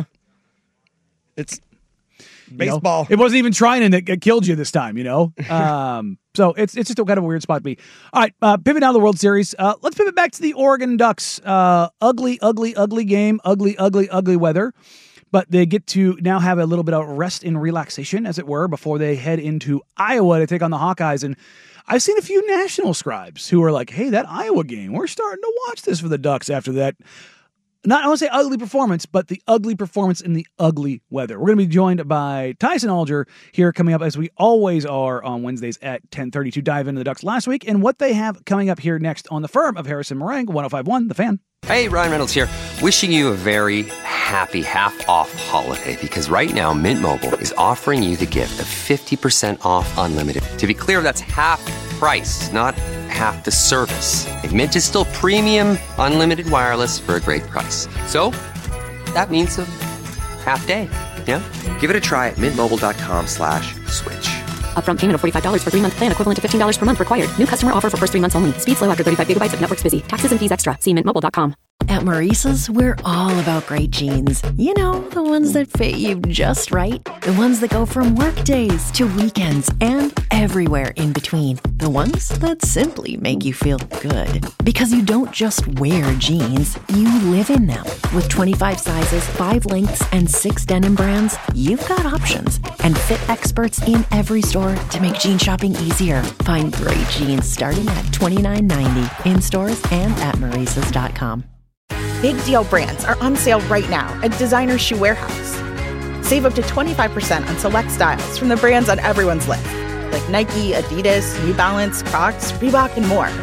It's You know, baseball. it wasn't even Trinan that, that killed you this time, you know? Um, so it's it's just a kind of a weird spot to be. All right, uh, pivot now to the World Series. Uh, let's pivot back to the Oregon Ducks. Uh, ugly, ugly, ugly game. Ugly, ugly, ugly weather. But they get to now have a little bit of rest and relaxation, as it were, before they head into Iowa to take on the Hawkeyes. And I've seen a few national scribes who are like, hey, that Iowa game, we're starting to watch this for the Ducks after that. Not, I want to say ugly performance, but the ugly performance in the ugly weather. We're going to be joined by Tyson Alger here coming up, as we always are on Wednesdays at ten thirty, to dive into the Ducks last week and what they have coming up here next on the Firm of Harris and Meringue, one oh five point one, The Fan. Hey, Ryan Reynolds here. Wishing you a very happy half-off holiday, because right now Mint Mobile is offering you the gift of fifty percent off unlimited. To be clear, that's half price, not half the service. Like, Mint is still premium unlimited wireless for a great price. So that means a half day, yeah? Give it a try at mintmobile.com slash switch. Upfront payment of forty-five dollars for three-month plan equivalent to fifteen dollars per month required. New customer offer for first three months only. Speed slow after thirty-five gigabytes if network's busy. Taxes and fees extra. See mint mobile dot com. At Maurice's, we're all about great jeans. You know, the ones that fit you just right. The ones that go from work days to weekends and everywhere in between. The ones that simply make you feel good. Because you don't just wear jeans, you live in them. With twenty-five sizes, five lengths, and six denim brands, you've got options. And fit experts in every store to make jean shopping easier. Find great jeans starting at twenty-nine ninety in stores and at maurices dot com. Big Deal brands are on sale right now at Designer Shoe Warehouse. Save up to twenty-five percent on select styles from the brands on everyone's list, like Nike, Adidas, New Balance, Crocs, Reebok, and more.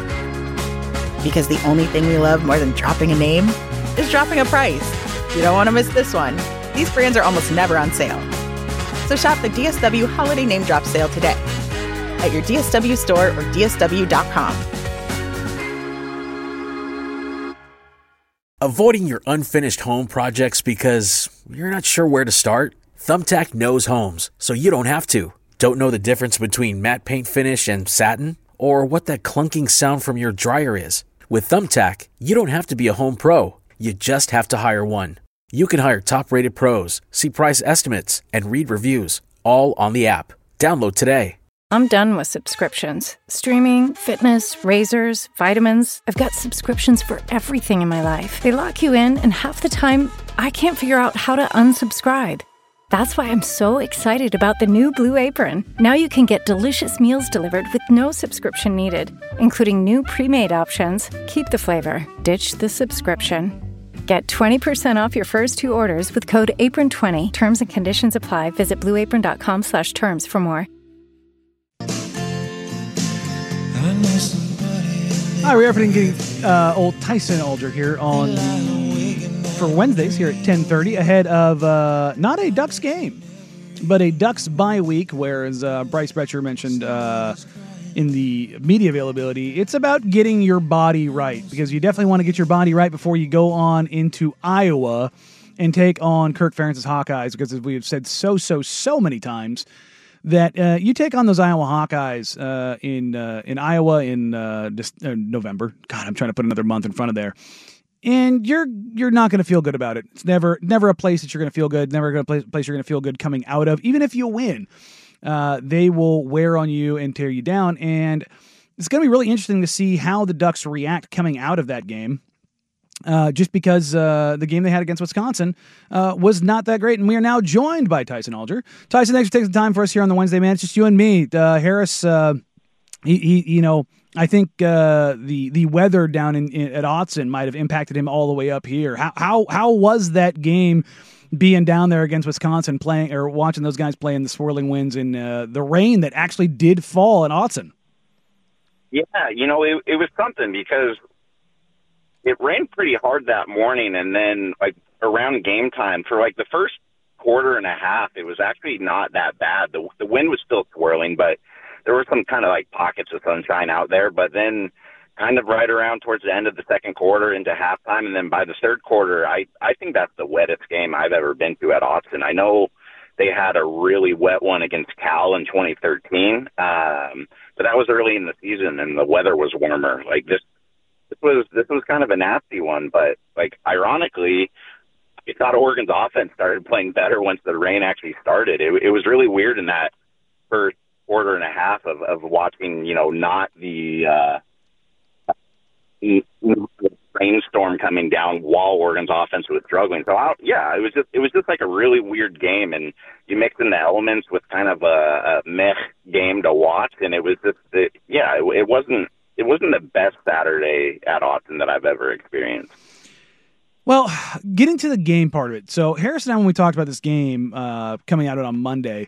Because the only thing we love more than dropping a name is dropping a price. You don't want to miss this one. These brands are almost never on sale. So shop the D S W Holiday Name Drop Sale today at your D S W store or D S W dot com. Avoiding your unfinished home projects because you're not sure where to start? Thumbtack knows homes, so you don't have to. Don't know the difference between matte paint finish and satin? Or what that clunking sound from your dryer is? With Thumbtack, you don't have to be a home pro. You just have to hire one. You can hire top-rated pros, see price estimates, and read reviews, all on the app. Download today. I'm done with subscriptions. Streaming, fitness, razors, vitamins. I've got subscriptions for everything in my life. They lock you in, and half the time, I can't figure out how to unsubscribe. That's why I'm so excited about the new Blue Apron. Now you can get delicious meals delivered with no subscription needed, including new pre-made options. Keep the flavor, ditch the subscription. Get twenty percent off your first two orders with code apron twenty. Terms and conditions apply. Visit blueapron.com slash terms for more. Hi, we're everything getting uh, old Tyson Alger here on the, for Wednesdays here at ten thirty, ahead of uh, not a Ducks game, but a Ducks bye week, whereas uh, Bryce Betcher mentioned uh, in the media availability, it's about getting your body right, because you definitely want to get your body right before you go on into Iowa and take on Kirk Ferentz's Hawkeyes, because as we have said so, so, so many times, that uh, you take on those Iowa Hawkeyes uh, in uh, in Iowa in uh, this, uh, November. God, I'm trying to put another month in front of there, and you're you're not going to feel good about it. It's never never a place that you're going to feel good. Never a place place you're going to feel good coming out of. Even if you win, uh, they will wear on you and tear you down. And it's going to be really interesting to see how the Ducks react coming out of that game. Uh, just because uh, the game they had against Wisconsin uh, was not that great. And we are now joined by Tyson Alger. Tyson, thanks for taking the time for us here on the Wednesday, man. It's just you and me. Uh, Harris, uh, he, he, you know, I think uh, the the weather down in, in at Autzen might have impacted him all the way up here. How how how was that game being down there against Wisconsin, playing or watching those guys play in the swirling winds and uh, the rain that actually did fall in Autzen? Yeah, you know, it, it was something because it rained pretty hard that morning, and then like around game time for like the first quarter and a half, it was actually not that bad. The the wind was still swirling, but there were some kind of like pockets of sunshine out there. But then kind of right around towards the end of the second quarter into halftime, and then by the third quarter, I, I think that's the wettest game I've ever been to at Autzen. I know they had a really wet one against Cal in twenty thirteen. Um, but that was early in the season, and the weather was warmer. Like this, this was this was kind of a nasty one. But like ironically, I thought Oregon's offense started playing better once the rain actually started. It, it was really weird in that first quarter and a half of, of watching, you know, not the uh, rainstorm coming down while Oregon's offense was struggling. So I, yeah, it was just it was just like a really weird game, and you mix in the elements with kind of a, a meh game to watch, and it was just it, yeah, it, it wasn't it wasn't the best Saturday at Austin that I've ever experienced. Well, getting to the game part of it. So Harris and I, when we talked about this game uh, coming out on Monday,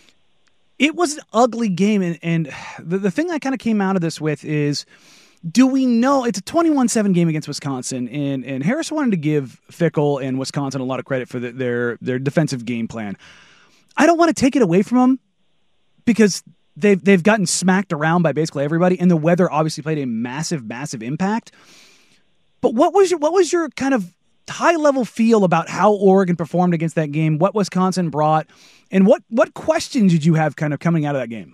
it was an ugly game, and, and the, the thing I kind of came out of this with is, do we know it's a twenty-one seven game against Wisconsin, and, and Harris wanted to give Fickell and Wisconsin a lot of credit for the, their their defensive game plan. I don't want to take it away from them because they've they've gotten smacked around by basically everybody, and the weather obviously played a massive, massive impact. But what was your what was your kind of high level feel about how Oregon performed against that game? What Wisconsin brought, and what what questions did you have kind of coming out of that game?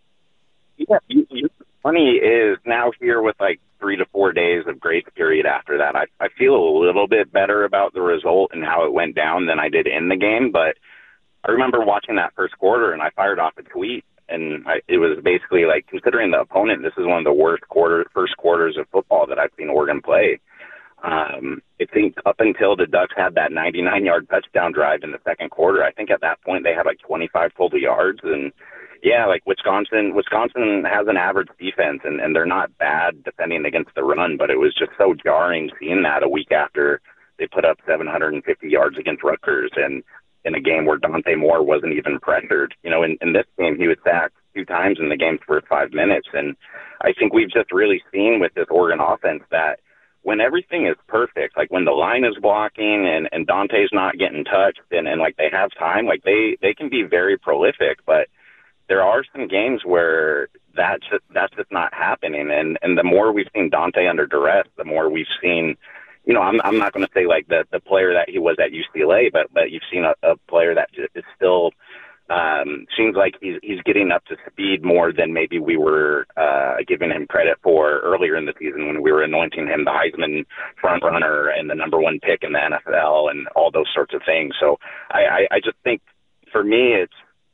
Yeah, you, you funny is now here with like three to four days of grace period after that, I, I feel a little bit better about the result and how it went down than I did in the game. But I remember watching that first quarter, and I fired off a tweet, and I, it was basically like, considering the opponent, this is one of the worst quarter first quarters of football that I've seen Oregon play. Um, I think up until the Ducks had that ninety-nine yard touchdown drive in the second quarter, I think at that point they had like twenty-five total yards, and yeah, like Wisconsin, Wisconsin has an average defense, and, and they're not bad defending against the run, but it was just so jarring seeing that a week after they put up seven hundred fifty yards against Rutgers, and in a game where Dante Moore wasn't even pressured. You know, in, in this game, he was sacked two times in the game's first five minutes, and I think we've just really seen with this Oregon offense that when everything is perfect, like when the line is blocking and, and Dante's not getting touched, and, and like they have time, like they, they can be very prolific, but there are some games where that's just, that's just not happening. And, and the more we've seen Dante under duress, the more we've seen, you know, I'm I'm not going to say like the, the player that he was at U C L A, but, but you've seen a, a player that is still um, seems like he's, he's getting up to speed more than maybe we were uh, giving him credit for earlier in the season when we were anointing him the Heisman front runner and the number one pick in the N F L and all those sorts of things. So I, I, I just think for me, it's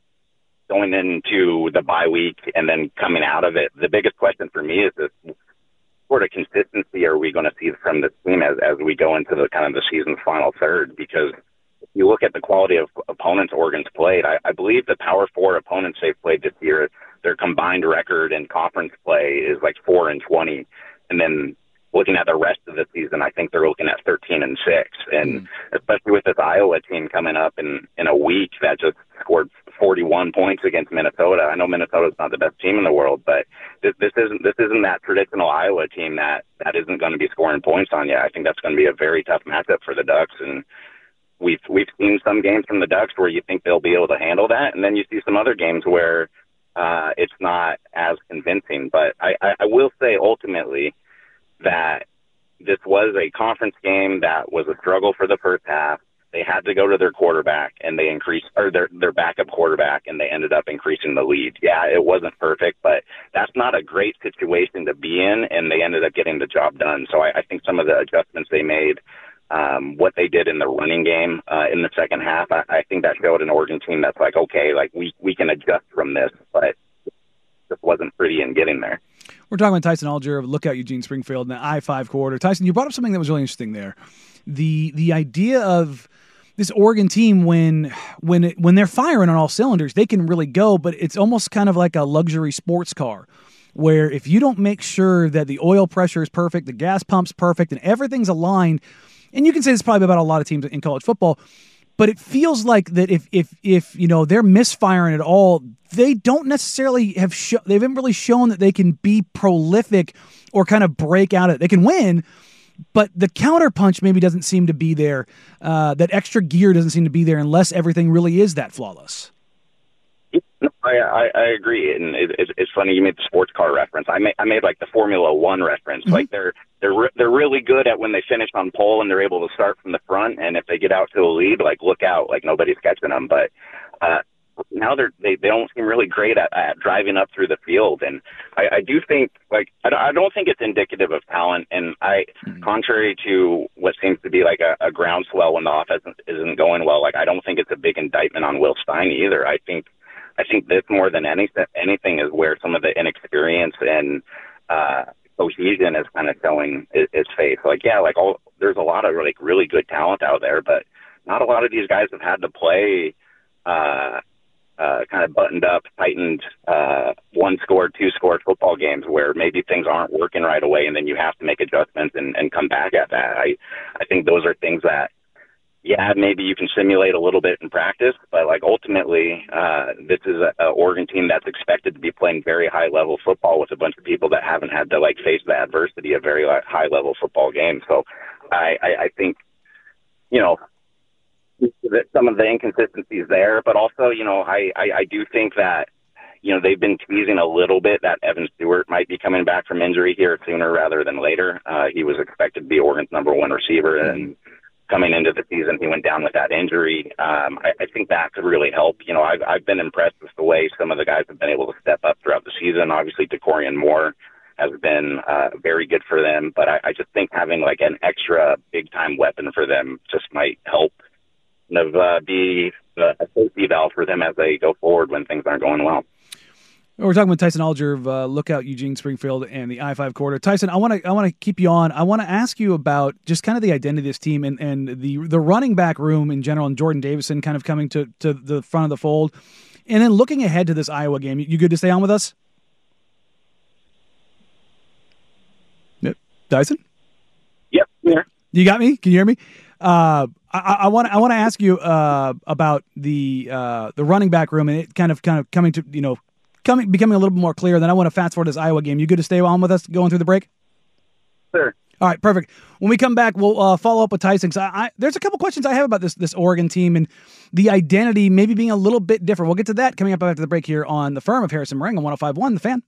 going into the bye week and then coming out of it. The biggest question for me is this sort of consistency are we going to see from this team as, as we go into the kind of the season's final third? Because if you look at the quality of opponents Oregon's played, I, I believe the Power Four opponents they've played this year, their combined record in conference play is like four and twenty. And then looking at the rest of the season, I think they're looking at thirteen and six. And mm. especially with this Iowa team coming up in, in a week that just scored forty-one points against Minnesota. I know Minnesota's not the best team in the world, but this, this isn't this isn't that traditional Iowa team that, that isn't going to be scoring points on you. I think that's going to be a very tough matchup for the Ducks. And we've we've seen some games from the Ducks where you think they'll be able to handle that, and then you see some other games where uh, it's not as convincing. But I, I, I will say ultimately that this was a conference game that was a struggle for the first half. They had to go to their quarterback, and they increased, or their their backup quarterback, and they ended up increasing the lead. Yeah, it wasn't perfect, but that's not a great situation to be in, and they ended up getting the job done. So I, I think some of the adjustments they made, um, what they did in the running game uh, in the second half, I, I think that showed an Oregon team that's like, okay, like we, we can adjust from this, but it just wasn't pretty in getting there. We're talking about Tyson Alger of Lookout Eugene Springfield in the I five quarter. Tyson, you brought up something that was really interesting there. The the idea of this Oregon team, when when it, when they're firing on all cylinders, they can really go, but it's almost kind of like a luxury sports car where if you don't make sure that the oil pressure is perfect, the gas pump's perfect, and everything's aligned, and you can say this probably about a lot of teams in college football, but it feels like that if if if you know they're misfiring at all, they don't necessarily have show, they haven't really shown that they can be prolific or kind of break out of it. They can win, but the counterpunch maybe doesn't seem to be there. Uh, that extra gear doesn't seem to be there unless everything really is that flawless. I, I, I agree, and it, it, it's funny you made the sports car reference. I made I made like the Formula One reference. Mm-hmm. Like they're they're re- they're really good at when they finish on pole and they're able to start from the front. And if they get out to a lead, like look out, like nobody's catching them. But uh, now they're they, they don't seem really great at, at driving up through the field. And I, I do think like I don't, I don't think it's indicative of talent. And I, mm-hmm. contrary to what seems to be like a, a groundswell when the offense isn't going well, like I don't think it's a big indictment on Will Stein either. I think. I think this more than anything, anything is where some of the inexperience and uh, cohesion is kind of showing its, its face. Like, yeah, like all there's a lot of like really good talent out there, but not a lot of these guys have had to play uh, uh, kind of buttoned up, tightened, uh, one score, two score football games where maybe things aren't working right away, and then you have to make adjustments and, and come back at that. I I think those are things that. Yeah, maybe you can simulate a little bit in practice, but like ultimately, uh, this is a, a Oregon team that's expected to be playing very high level football with a bunch of people that haven't had to like face the adversity of very like, high level football games. So I, I, I think, you know, that some of the inconsistencies there, but also, you know, I, I, I do think that, you know, they've been teasing a little bit that Evan Stewart might be coming back from injury here sooner rather than later. Uh, he was expected to be Oregon's number one receiver, and coming into the season, he went down with that injury. Um, I, I think that could really help. You know, I've, I've been impressed with the way some of the guys have been able to step up throughout the season. Obviously, DeCorian Moore has been uh, very good for them, but I, I just think having like an extra big-time weapon for them just might help kind of uh, be a safety valve for them as they go forward when things aren't going well. We're talking with Tyson Alger of uh, Lookout Eugene Springfield and the I five Corridor. Tyson, I want to I want to keep you on. I want to ask you about just kind of the identity of this team and, and the the running back room in general, and Jordan Davison kind of coming to, to the front of the fold. And then looking ahead to this Iowa game, you good to stay on with us? Yep. Tyson? Yep, here. You got me? Can you hear me? Uh, I want I want to ask you uh, about the uh, the running back room and it kind of kind of coming to you know. Coming, becoming a little bit more clear, then I want to fast forward this Iowa game. You good to stay on with us going through the break? Sure. All right, perfect. When we come back, we'll uh, follow up with Tyson. I, I, there's a couple questions I have about this this Oregon team and the identity maybe being a little bit different. We'll get to that coming up after the break here on The Firm of Harrison Meringue on one oh five point one, The Fan.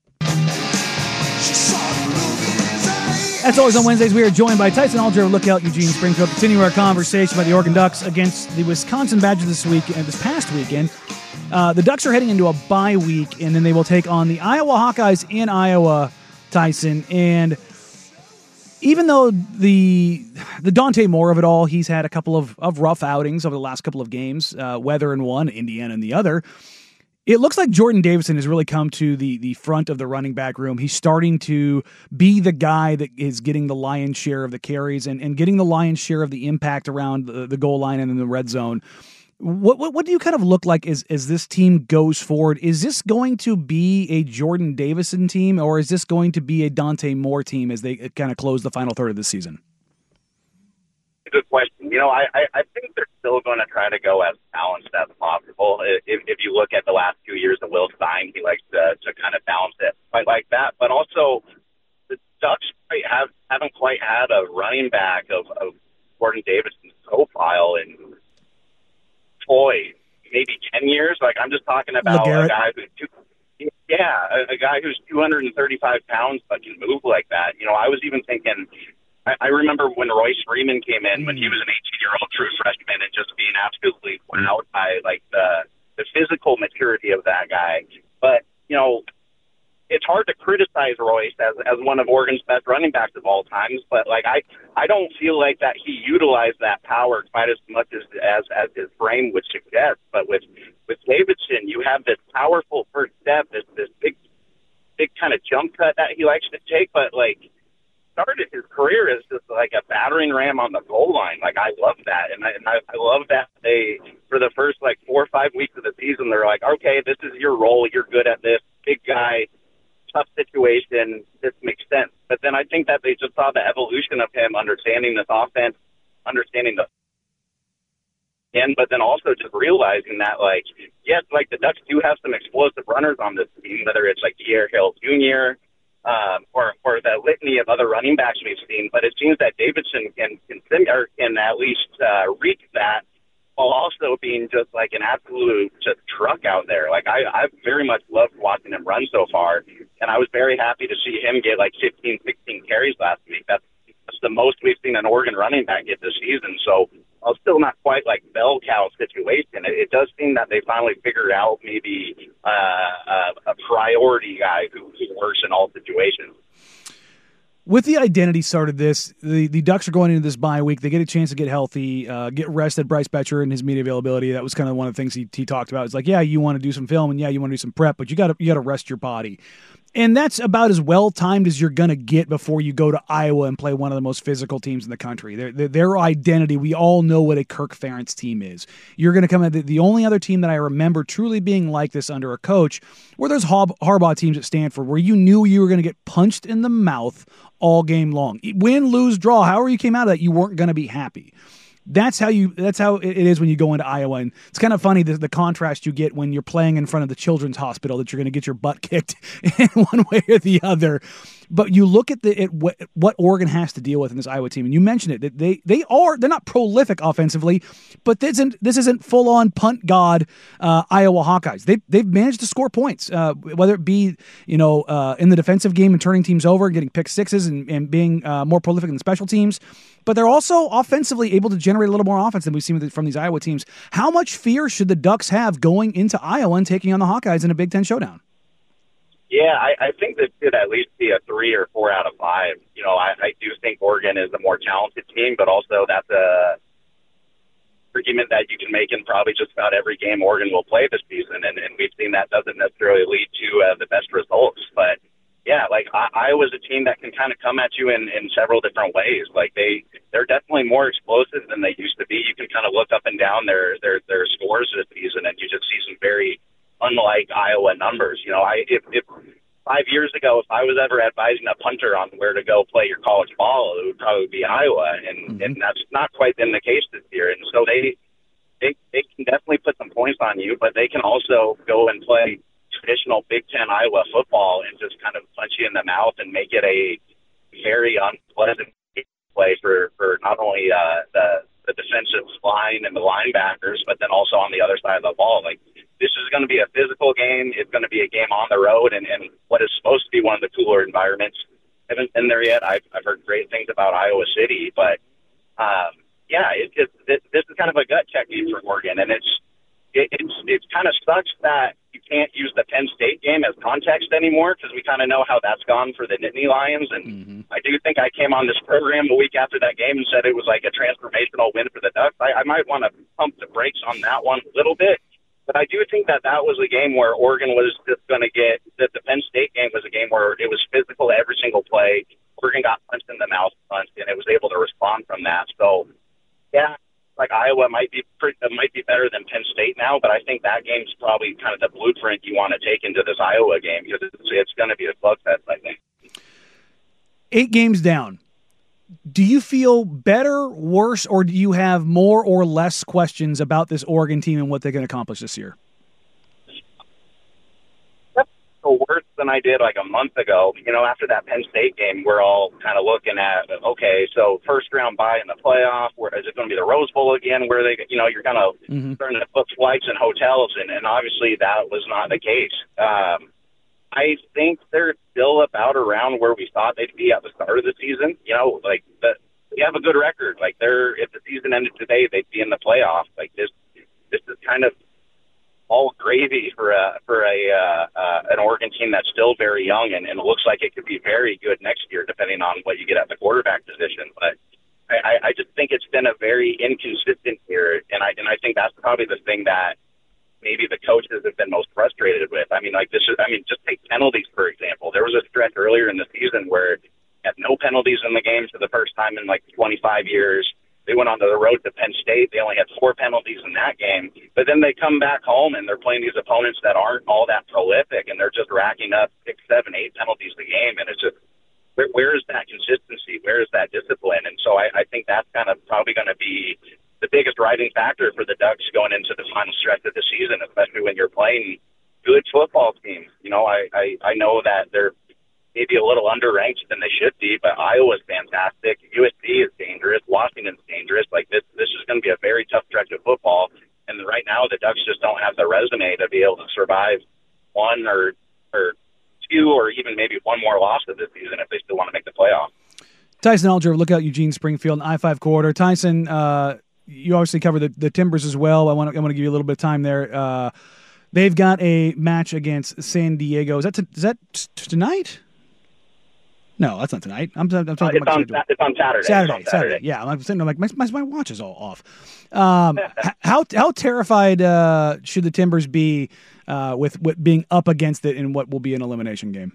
As always on Wednesdays, we are joined by Tyson Alger of Lookout Eugene Springfield, continuing our conversation about the Oregon Ducks against the Wisconsin Badgers this week and this past weekend. Uh, the Ducks are heading into a bye week, and then they will take on the Iowa Hawkeyes in Iowa, Tyson. And even though the the Dante Moore of it all, he's had a couple of, of rough outings over the last couple of games, uh, weather in one, Indiana in the other. It looks like Jordan Davison has really come to the the front of the running back room. He's starting to be the guy that is getting the lion's share of the carries and, and getting the lion's share of the impact around the, the goal line and in the red zone. What, what what do you kind of look like as, as this team goes forward? Is this going to be a Jordan Davison team, or is this going to be a Dante Moore team as they kind of close the final third of the season? Good question. You know, I, I, I think they're still going to try to go as balanced as possible. If, if you look at the last two years of Will Stein, he likes to, to kind of balance it quite like that. But also, the Ducks have, haven't quite had a running back of, of Jordan Davison's profile in boy, maybe ten years. Like, I'm just talking about LeGarrette. a guy who's two, yeah, a, a guy who's two hundred thirty-five pounds but can move like that. You know, I was even thinking, I, I remember when Royce Freeman came in mm. when he was an eighteen-year-old true freshman and just being absolutely wowed by, like, the, the physical maturity of that guy. But, you know, it's hard to criticize Royce as as one of Oregon's best running backs of all times, but like I, I don't feel like that he utilized that power quite as much as as, as his frame would suggest. But with with Davidson, you have this powerful first step, this this big big kind of jump cut that he likes to take, but like started his career as just like a battering ram on the goal line. Like I love that, and I and I, I love that they for the first like four or five weeks of the season they're like, okay, this is your role, you're good at this, big guy. Tough situation, this makes sense. But then I think that they just saw the evolution of him understanding this offense, understanding the and but then also just realizing that, like, yes, like the Ducks do have some explosive runners on this team, whether it's like Pierre Hill Junior Um, or or the litany of other running backs we've seen. But it seems that Davidson can can, or can at least uh, reach that while also being just like an absolute just truck out there. Like I, I very much loved watching him run so far, and I was very happy to see him get like fifteen, sixteen carries last week. That's, that's the most we've seen an Oregon running back get this season. So while still not quite like bell cow situation, it, it does seem that they finally figured out maybe uh, a, a priority guy who, who works in all situations. With the identity start of this, the, the Ducks are going into this bye week. They get a chance to get healthy, uh, get rested. Bryce Betcher and his media availability, that was kind of one of the things he, he talked about. It's like, yeah, you want to do some film, and yeah, you want to do some prep, but you got to you got to rest your body. And that's about as well-timed as you're going to get before you go to Iowa and play one of the most physical teams in the country. Their, their, their identity, we all know what a Kirk Ferentz team is. You're going to come in, the, the only other team that I remember truly being like this under a coach, where there's Har- Harbaugh teams at Stanford, where you knew you were going to get punched in the mouth all game long. Win, lose, draw, however you came out of that, you weren't going to be happy. That's how you. That's how it is when you go into Iowa, and it's kind of funny the, the contrast you get when you're playing in front of the Children's Hospital, that you're going to get your butt kicked in one way or the other. But you look at the at what, what Oregon has to deal with in this Iowa team, and you mentioned it, that they they are they're not prolific offensively, but this isn't this isn't full on punt god uh, Iowa Hawkeyes. They they've managed to score points, uh, whether it be you know uh, in the defensive game and turning teams over, getting pick sixes, and, and being uh, more prolific in the special teams. But they're also offensively able to generate a little more offense than we've seen from these Iowa teams. How much fear should the Ducks have going into Iowa and taking on the Hawkeyes in a Big Ten showdown? Yeah, I, I think this could at least be a three or four out of five. You know, I, I do think Oregon is a more talented team, but also that's a argument that you can make in probably just about every game Oregon will play this season, and, and we've seen that doesn't necessarily lead to uh, the best results. But yeah, like I, Iowa's a team that can kind of come at you in, in several different ways. Like they, they're definitely more explosive than they used to be. You can kind of look up and down their their their scores this season, and you just see some very unlike Iowa numbers. You know, I if, if five years ago, if I was ever advising a punter on where to go play your college ball, it would probably be Iowa, and mm-hmm. and that's not quite been the case this year. And so they they they can definitely put some points on you, but they can also go and play traditional Big Ten Iowa football and just kind of punch you in the mouth and make it a very unpleasant play for, for not only uh, the, the defensive line and the linebackers, but then also on the other side of the ball. Like, this is going to be a physical game. It's going to be a game on the road, and, and what is supposed to be one of the cooler environments. I haven't been there yet. I've, I've heard great things about Iowa City, but um, yeah, it, it, it, this is kind of a gut check game for Oregon, and it's it, it's it's kind of sucks that you can't use the Penn State game as context anymore, because we kind of know how that's gone for the Nittany Lions. And mm-hmm. I do think I came on this program a week after that game and said it was like a transformational win for the Ducks. I, I might want to pump the brakes on that one a little bit. But I do think that that was a game where Oregon was just going to get – that the Penn State game was a game where it was physical every single play. Oregon got punched in the mouth once, and it was able to respond from that. So, yeah, like Iowa might be pretty, might be better than Penn State now, but I think that game's probably kind of the blueprint you want to take into this Iowa game, because it's, it's going to be a slugfest, I think. Eight games down. Do you feel better, worse, or do you have more or less questions about this Oregon team and what they can accomplish this year? That's worse than I did like a month ago. You know, after that Penn State game, we're all kind of looking at, okay, so first round bye in the playoff, where is it going to be the Rose Bowl again, where they, you know, you're kind of mm-hmm. starting to book flights and hotels, and, and obviously that was not the case. Um, I think they're still about around where we thought they'd be at the start of the season. You know, like the, they have a good record. Like they're, if the season ended today, they'd be in the playoffs. Like this, this is kind of all gravy for a for a uh, uh, an Oregon team that's still very young, and, and it looks like it could be very good next year, depending on what you get at the quarterback position. But I, I just think it's been a very inconsistent year, and I and I think that's probably the thing that maybe the coaches have been most frustrated with. I mean, like this is, I mean, just take penalties, for example. There was a stretch earlier in the season where had no penalties in the game for the first time in like twenty-five years. They went on to the road to Penn State. They only had four penalties in that game. But then they come back home and they're playing these opponents that aren't all that prolific, and they're just racking up six, seven, eight penalties a game. And it's just, where, where is that consistency? Where is that discipline? And so I, I think that's kind of probably going to be the biggest driving factor for the Ducks going into the final stretch of the season, especially when you're playing good football teams. You know, I, I, I know that they're maybe a little underranked than they should be, but Iowa's fantastic. U S C is dangerous. Washington's dangerous. Like this, this is going to be a very tough stretch of football. journey to be able to survive one or or two or even maybe one more loss of this season if they still want to make the playoffs. Tyson Alger, look out Eugene Springfield, I five corridor. Tyson, uh, you obviously cover the, the Timbers as well. I want to I want to give you a little bit of time there. Uh, they've got a match against San Diego. Is that to, is that t- tonight? No, that's not tonight. I'm, I'm talking uh, it's about on, it's on Saturday. Saturday, on Saturday. Saturday. Yeah, I'm sitting there like my, my my watch is all off. Um, how how terrified uh, should the Timbers be uh, with, with being up against it in what will be an elimination game?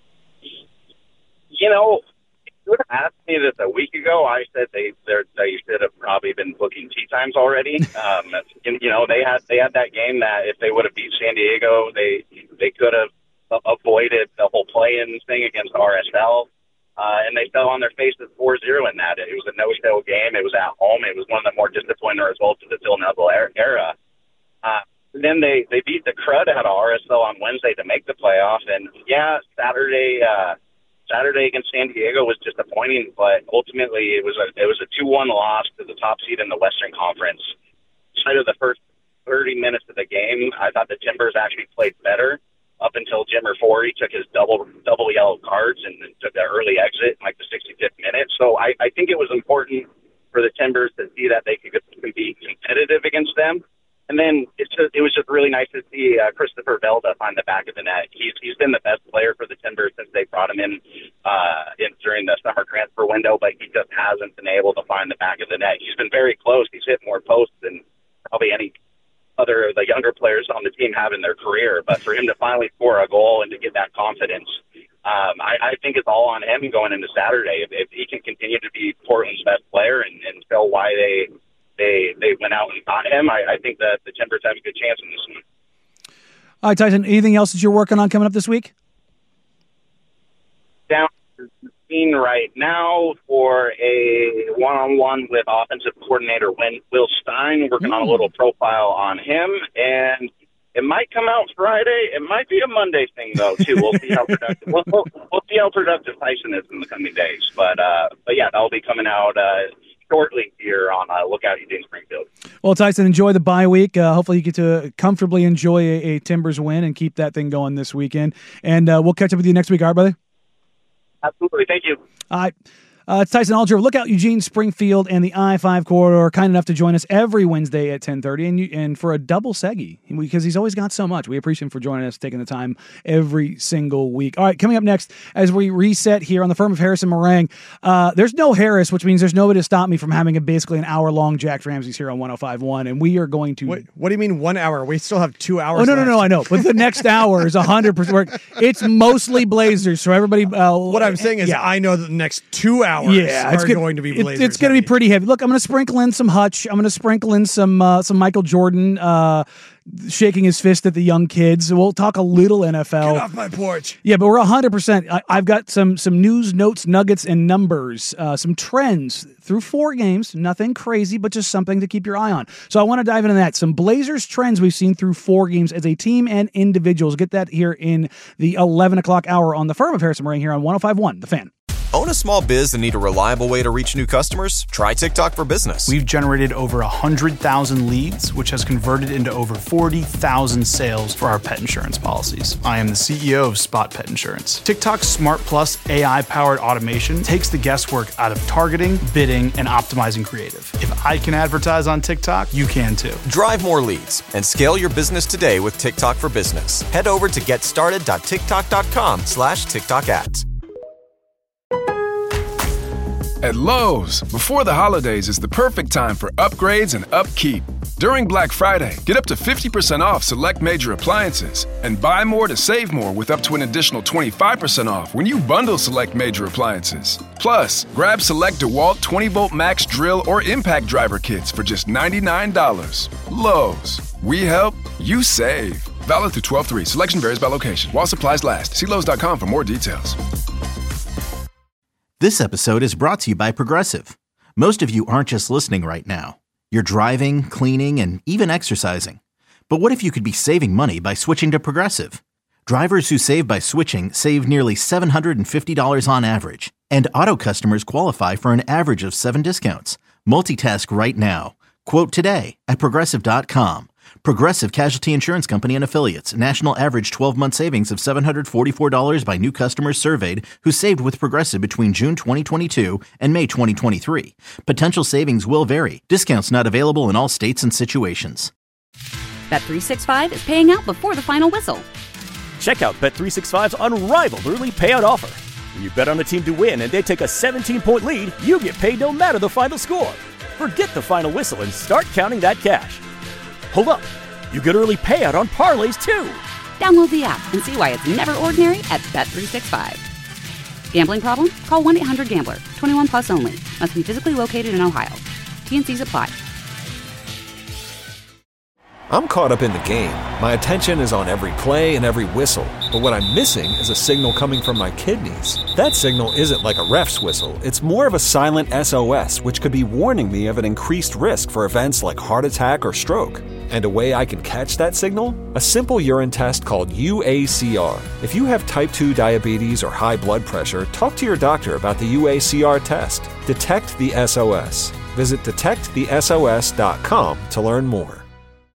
You know, if you would have asked me this a week ago, I said they they should have probably been booking tea times already. Um, and, you know, they had they had that game that if they would have beat San Diego, they they could have avoided the whole play-in thing against R S L. Uh, and they fell on their faces four zero in that. It was a no-show game. It was at home. It was one of the more disappointing results of the Phil Neville era. Uh, then they, they beat the crud out of R S L on Wednesday to make the playoff. And, yeah, Saturday uh, Saturday against San Diego was disappointing, but ultimately it was a it was a two one loss to the top seed in the Western Conference. Inside of the first thirty minutes of the game, I thought the Timbers actually played better. Up until Jimmer Forey took his double double yellow cards and took the early exit in like the sixty-fifth minute. So I, I think it was important for the Timbers to see that they could be competitive against them. And then it's just, it was just really nice to see uh, Christopher Velda find the back of the net. He's he's been the best player for the Timbers since they brought him in, uh, in during the summer transfer window, but he just hasn't been able to find the back of the net. He's been very close. He's hit more posts than probably any other the younger players on the team have in their career, but for him to finally score a goal and to get that confidence, um, I, I think it's all on him going into Saturday. If, if he can continue to be Portland's best player and, and show why they they they went out and got him, I, I think that the Timbers have a good chance in this one. All right, Tyson, anything else that you're working on coming up this week? Down right now for a one-on-one with offensive coordinator Will Stein, working mm. on a little profile on him, and it might come out Friday. It might be a Monday thing though too. We'll see how productive we'll, we'll, we'll see how productive Tyson is in the coming days. But uh, but yeah, that'll be coming out uh, shortly here on uh, Lookout Eugene Springfield. Well, Tyson, enjoy the bye week. Uh, hopefully, you get to comfortably enjoy a, a Timbers win and keep that thing going this weekend. And uh, we'll catch up with you next week, all right, brother? Absolutely. Thank you. All right. Uh, it's Tyson Alger. Look out Eugene Springfield and the I five corridor. Kind enough to join us every Wednesday at ten thirty, and you, and for a double seggy because he's always got so much. We appreciate him for joining us, taking the time every single week. All right, coming up next as we reset here on the firm of Harris and Meringue. Uh, there's no Harris, which means there's nobody to stop me from having a basically an hour long Jack Ramsey's here on one oh five point one, and we are going to. What, what do you mean one hour? We still have two hours. Oh no, left. no, no, I know, but the next hour is a hundred percent work. It's mostly Blazers, so everybody. Uh, what I'm saying is, yeah. I know that the next two hours. Yeah, are it's good. going to be Blazers. It's, it's going to be pretty heavy. Look, I'm going to sprinkle in some Hutch. I'm going to sprinkle in some uh, some Michael Jordan uh, shaking his fist at the young kids. We'll talk a little N F L. Get off my porch. Yeah, but we're one hundred percent. I, I've got some some news, notes, nuggets, and numbers, uh, some trends through four games. Nothing crazy, but just something to keep your eye on. So I want to dive into that. Some Blazers trends we've seen through four games as a team and individuals. Get that here in the eleven o'clock hour on the firm of Harris and Meringue here on one oh five point one, The Fan. Own a small biz and need a reliable way to reach new customers? Try TikTok for Business. We've generated over one hundred thousand leads, which has converted into over forty thousand sales for our pet insurance policies. I am the C E O of Spot Pet Insurance. TikTok's Smart Plus A I-powered automation takes the guesswork out of targeting, bidding, and optimizing creative. If I can advertise on TikTok, you can too. Drive more leads and scale your business today with TikTok for Business. Head over to getstarted.tiktok.com slash TikTok ads. At Lowe's, before the holidays is the perfect time for upgrades and upkeep. During Black Friday, get up to fifty percent off select major appliances and buy more to save more with up to an additional twenty-five percent off when you bundle select major appliances. Plus, grab select DeWalt twenty volt max drill or impact driver kits for just ninety-nine dollars. Lowe's, we help, you save. Valid through twelve three. Selection varies by location. While supplies last. See Lowe's dot com for more details. This episode is brought to you by Progressive. Most of you aren't just listening right now. You're driving, cleaning, and even exercising. But what if you could be saving money by switching to Progressive? Drivers who save by switching save nearly seven hundred fifty dollars on average. And auto customers qualify for an average of seven discounts. Multitask right now. Quote today at Progressive dot com. Progressive Casualty Insurance Company and Affiliates. National average twelve-month savings of seven hundred forty-four dollars by new customers surveyed who saved with Progressive between June twenty twenty-two and May twenty twenty-three. Potential savings will vary. Discounts not available in all states and situations. Bet three sixty-five is paying out before the final whistle. Check out Bet three sixty-five's unrivaled early payout offer. When you bet on a team to win and they take a seventeen-point lead, you get paid no matter the final score. Forget the final whistle and start counting that cash. Hold up. You get early payout on parlays, too. Download the app and see why it's never ordinary at Bet three sixty-five. Gambling problem? Call one eight hundred gambler. twenty-one plus only. Must be physically located in Ohio. T and Cs apply. I'm caught up in the game. My attention is on every play and every whistle. But what I'm missing is a signal coming from my kidneys. That signal isn't like a ref's whistle. It's more of a silent S O S, which could be warning me of an increased risk for events like heart attack or stroke. And a way I can catch that signal? A simple urine test called U A C R. If you have type two diabetes or high blood pressure, talk to your doctor about the U A C R test. Detect the S O S. Visit detect the S O S dot com to learn more.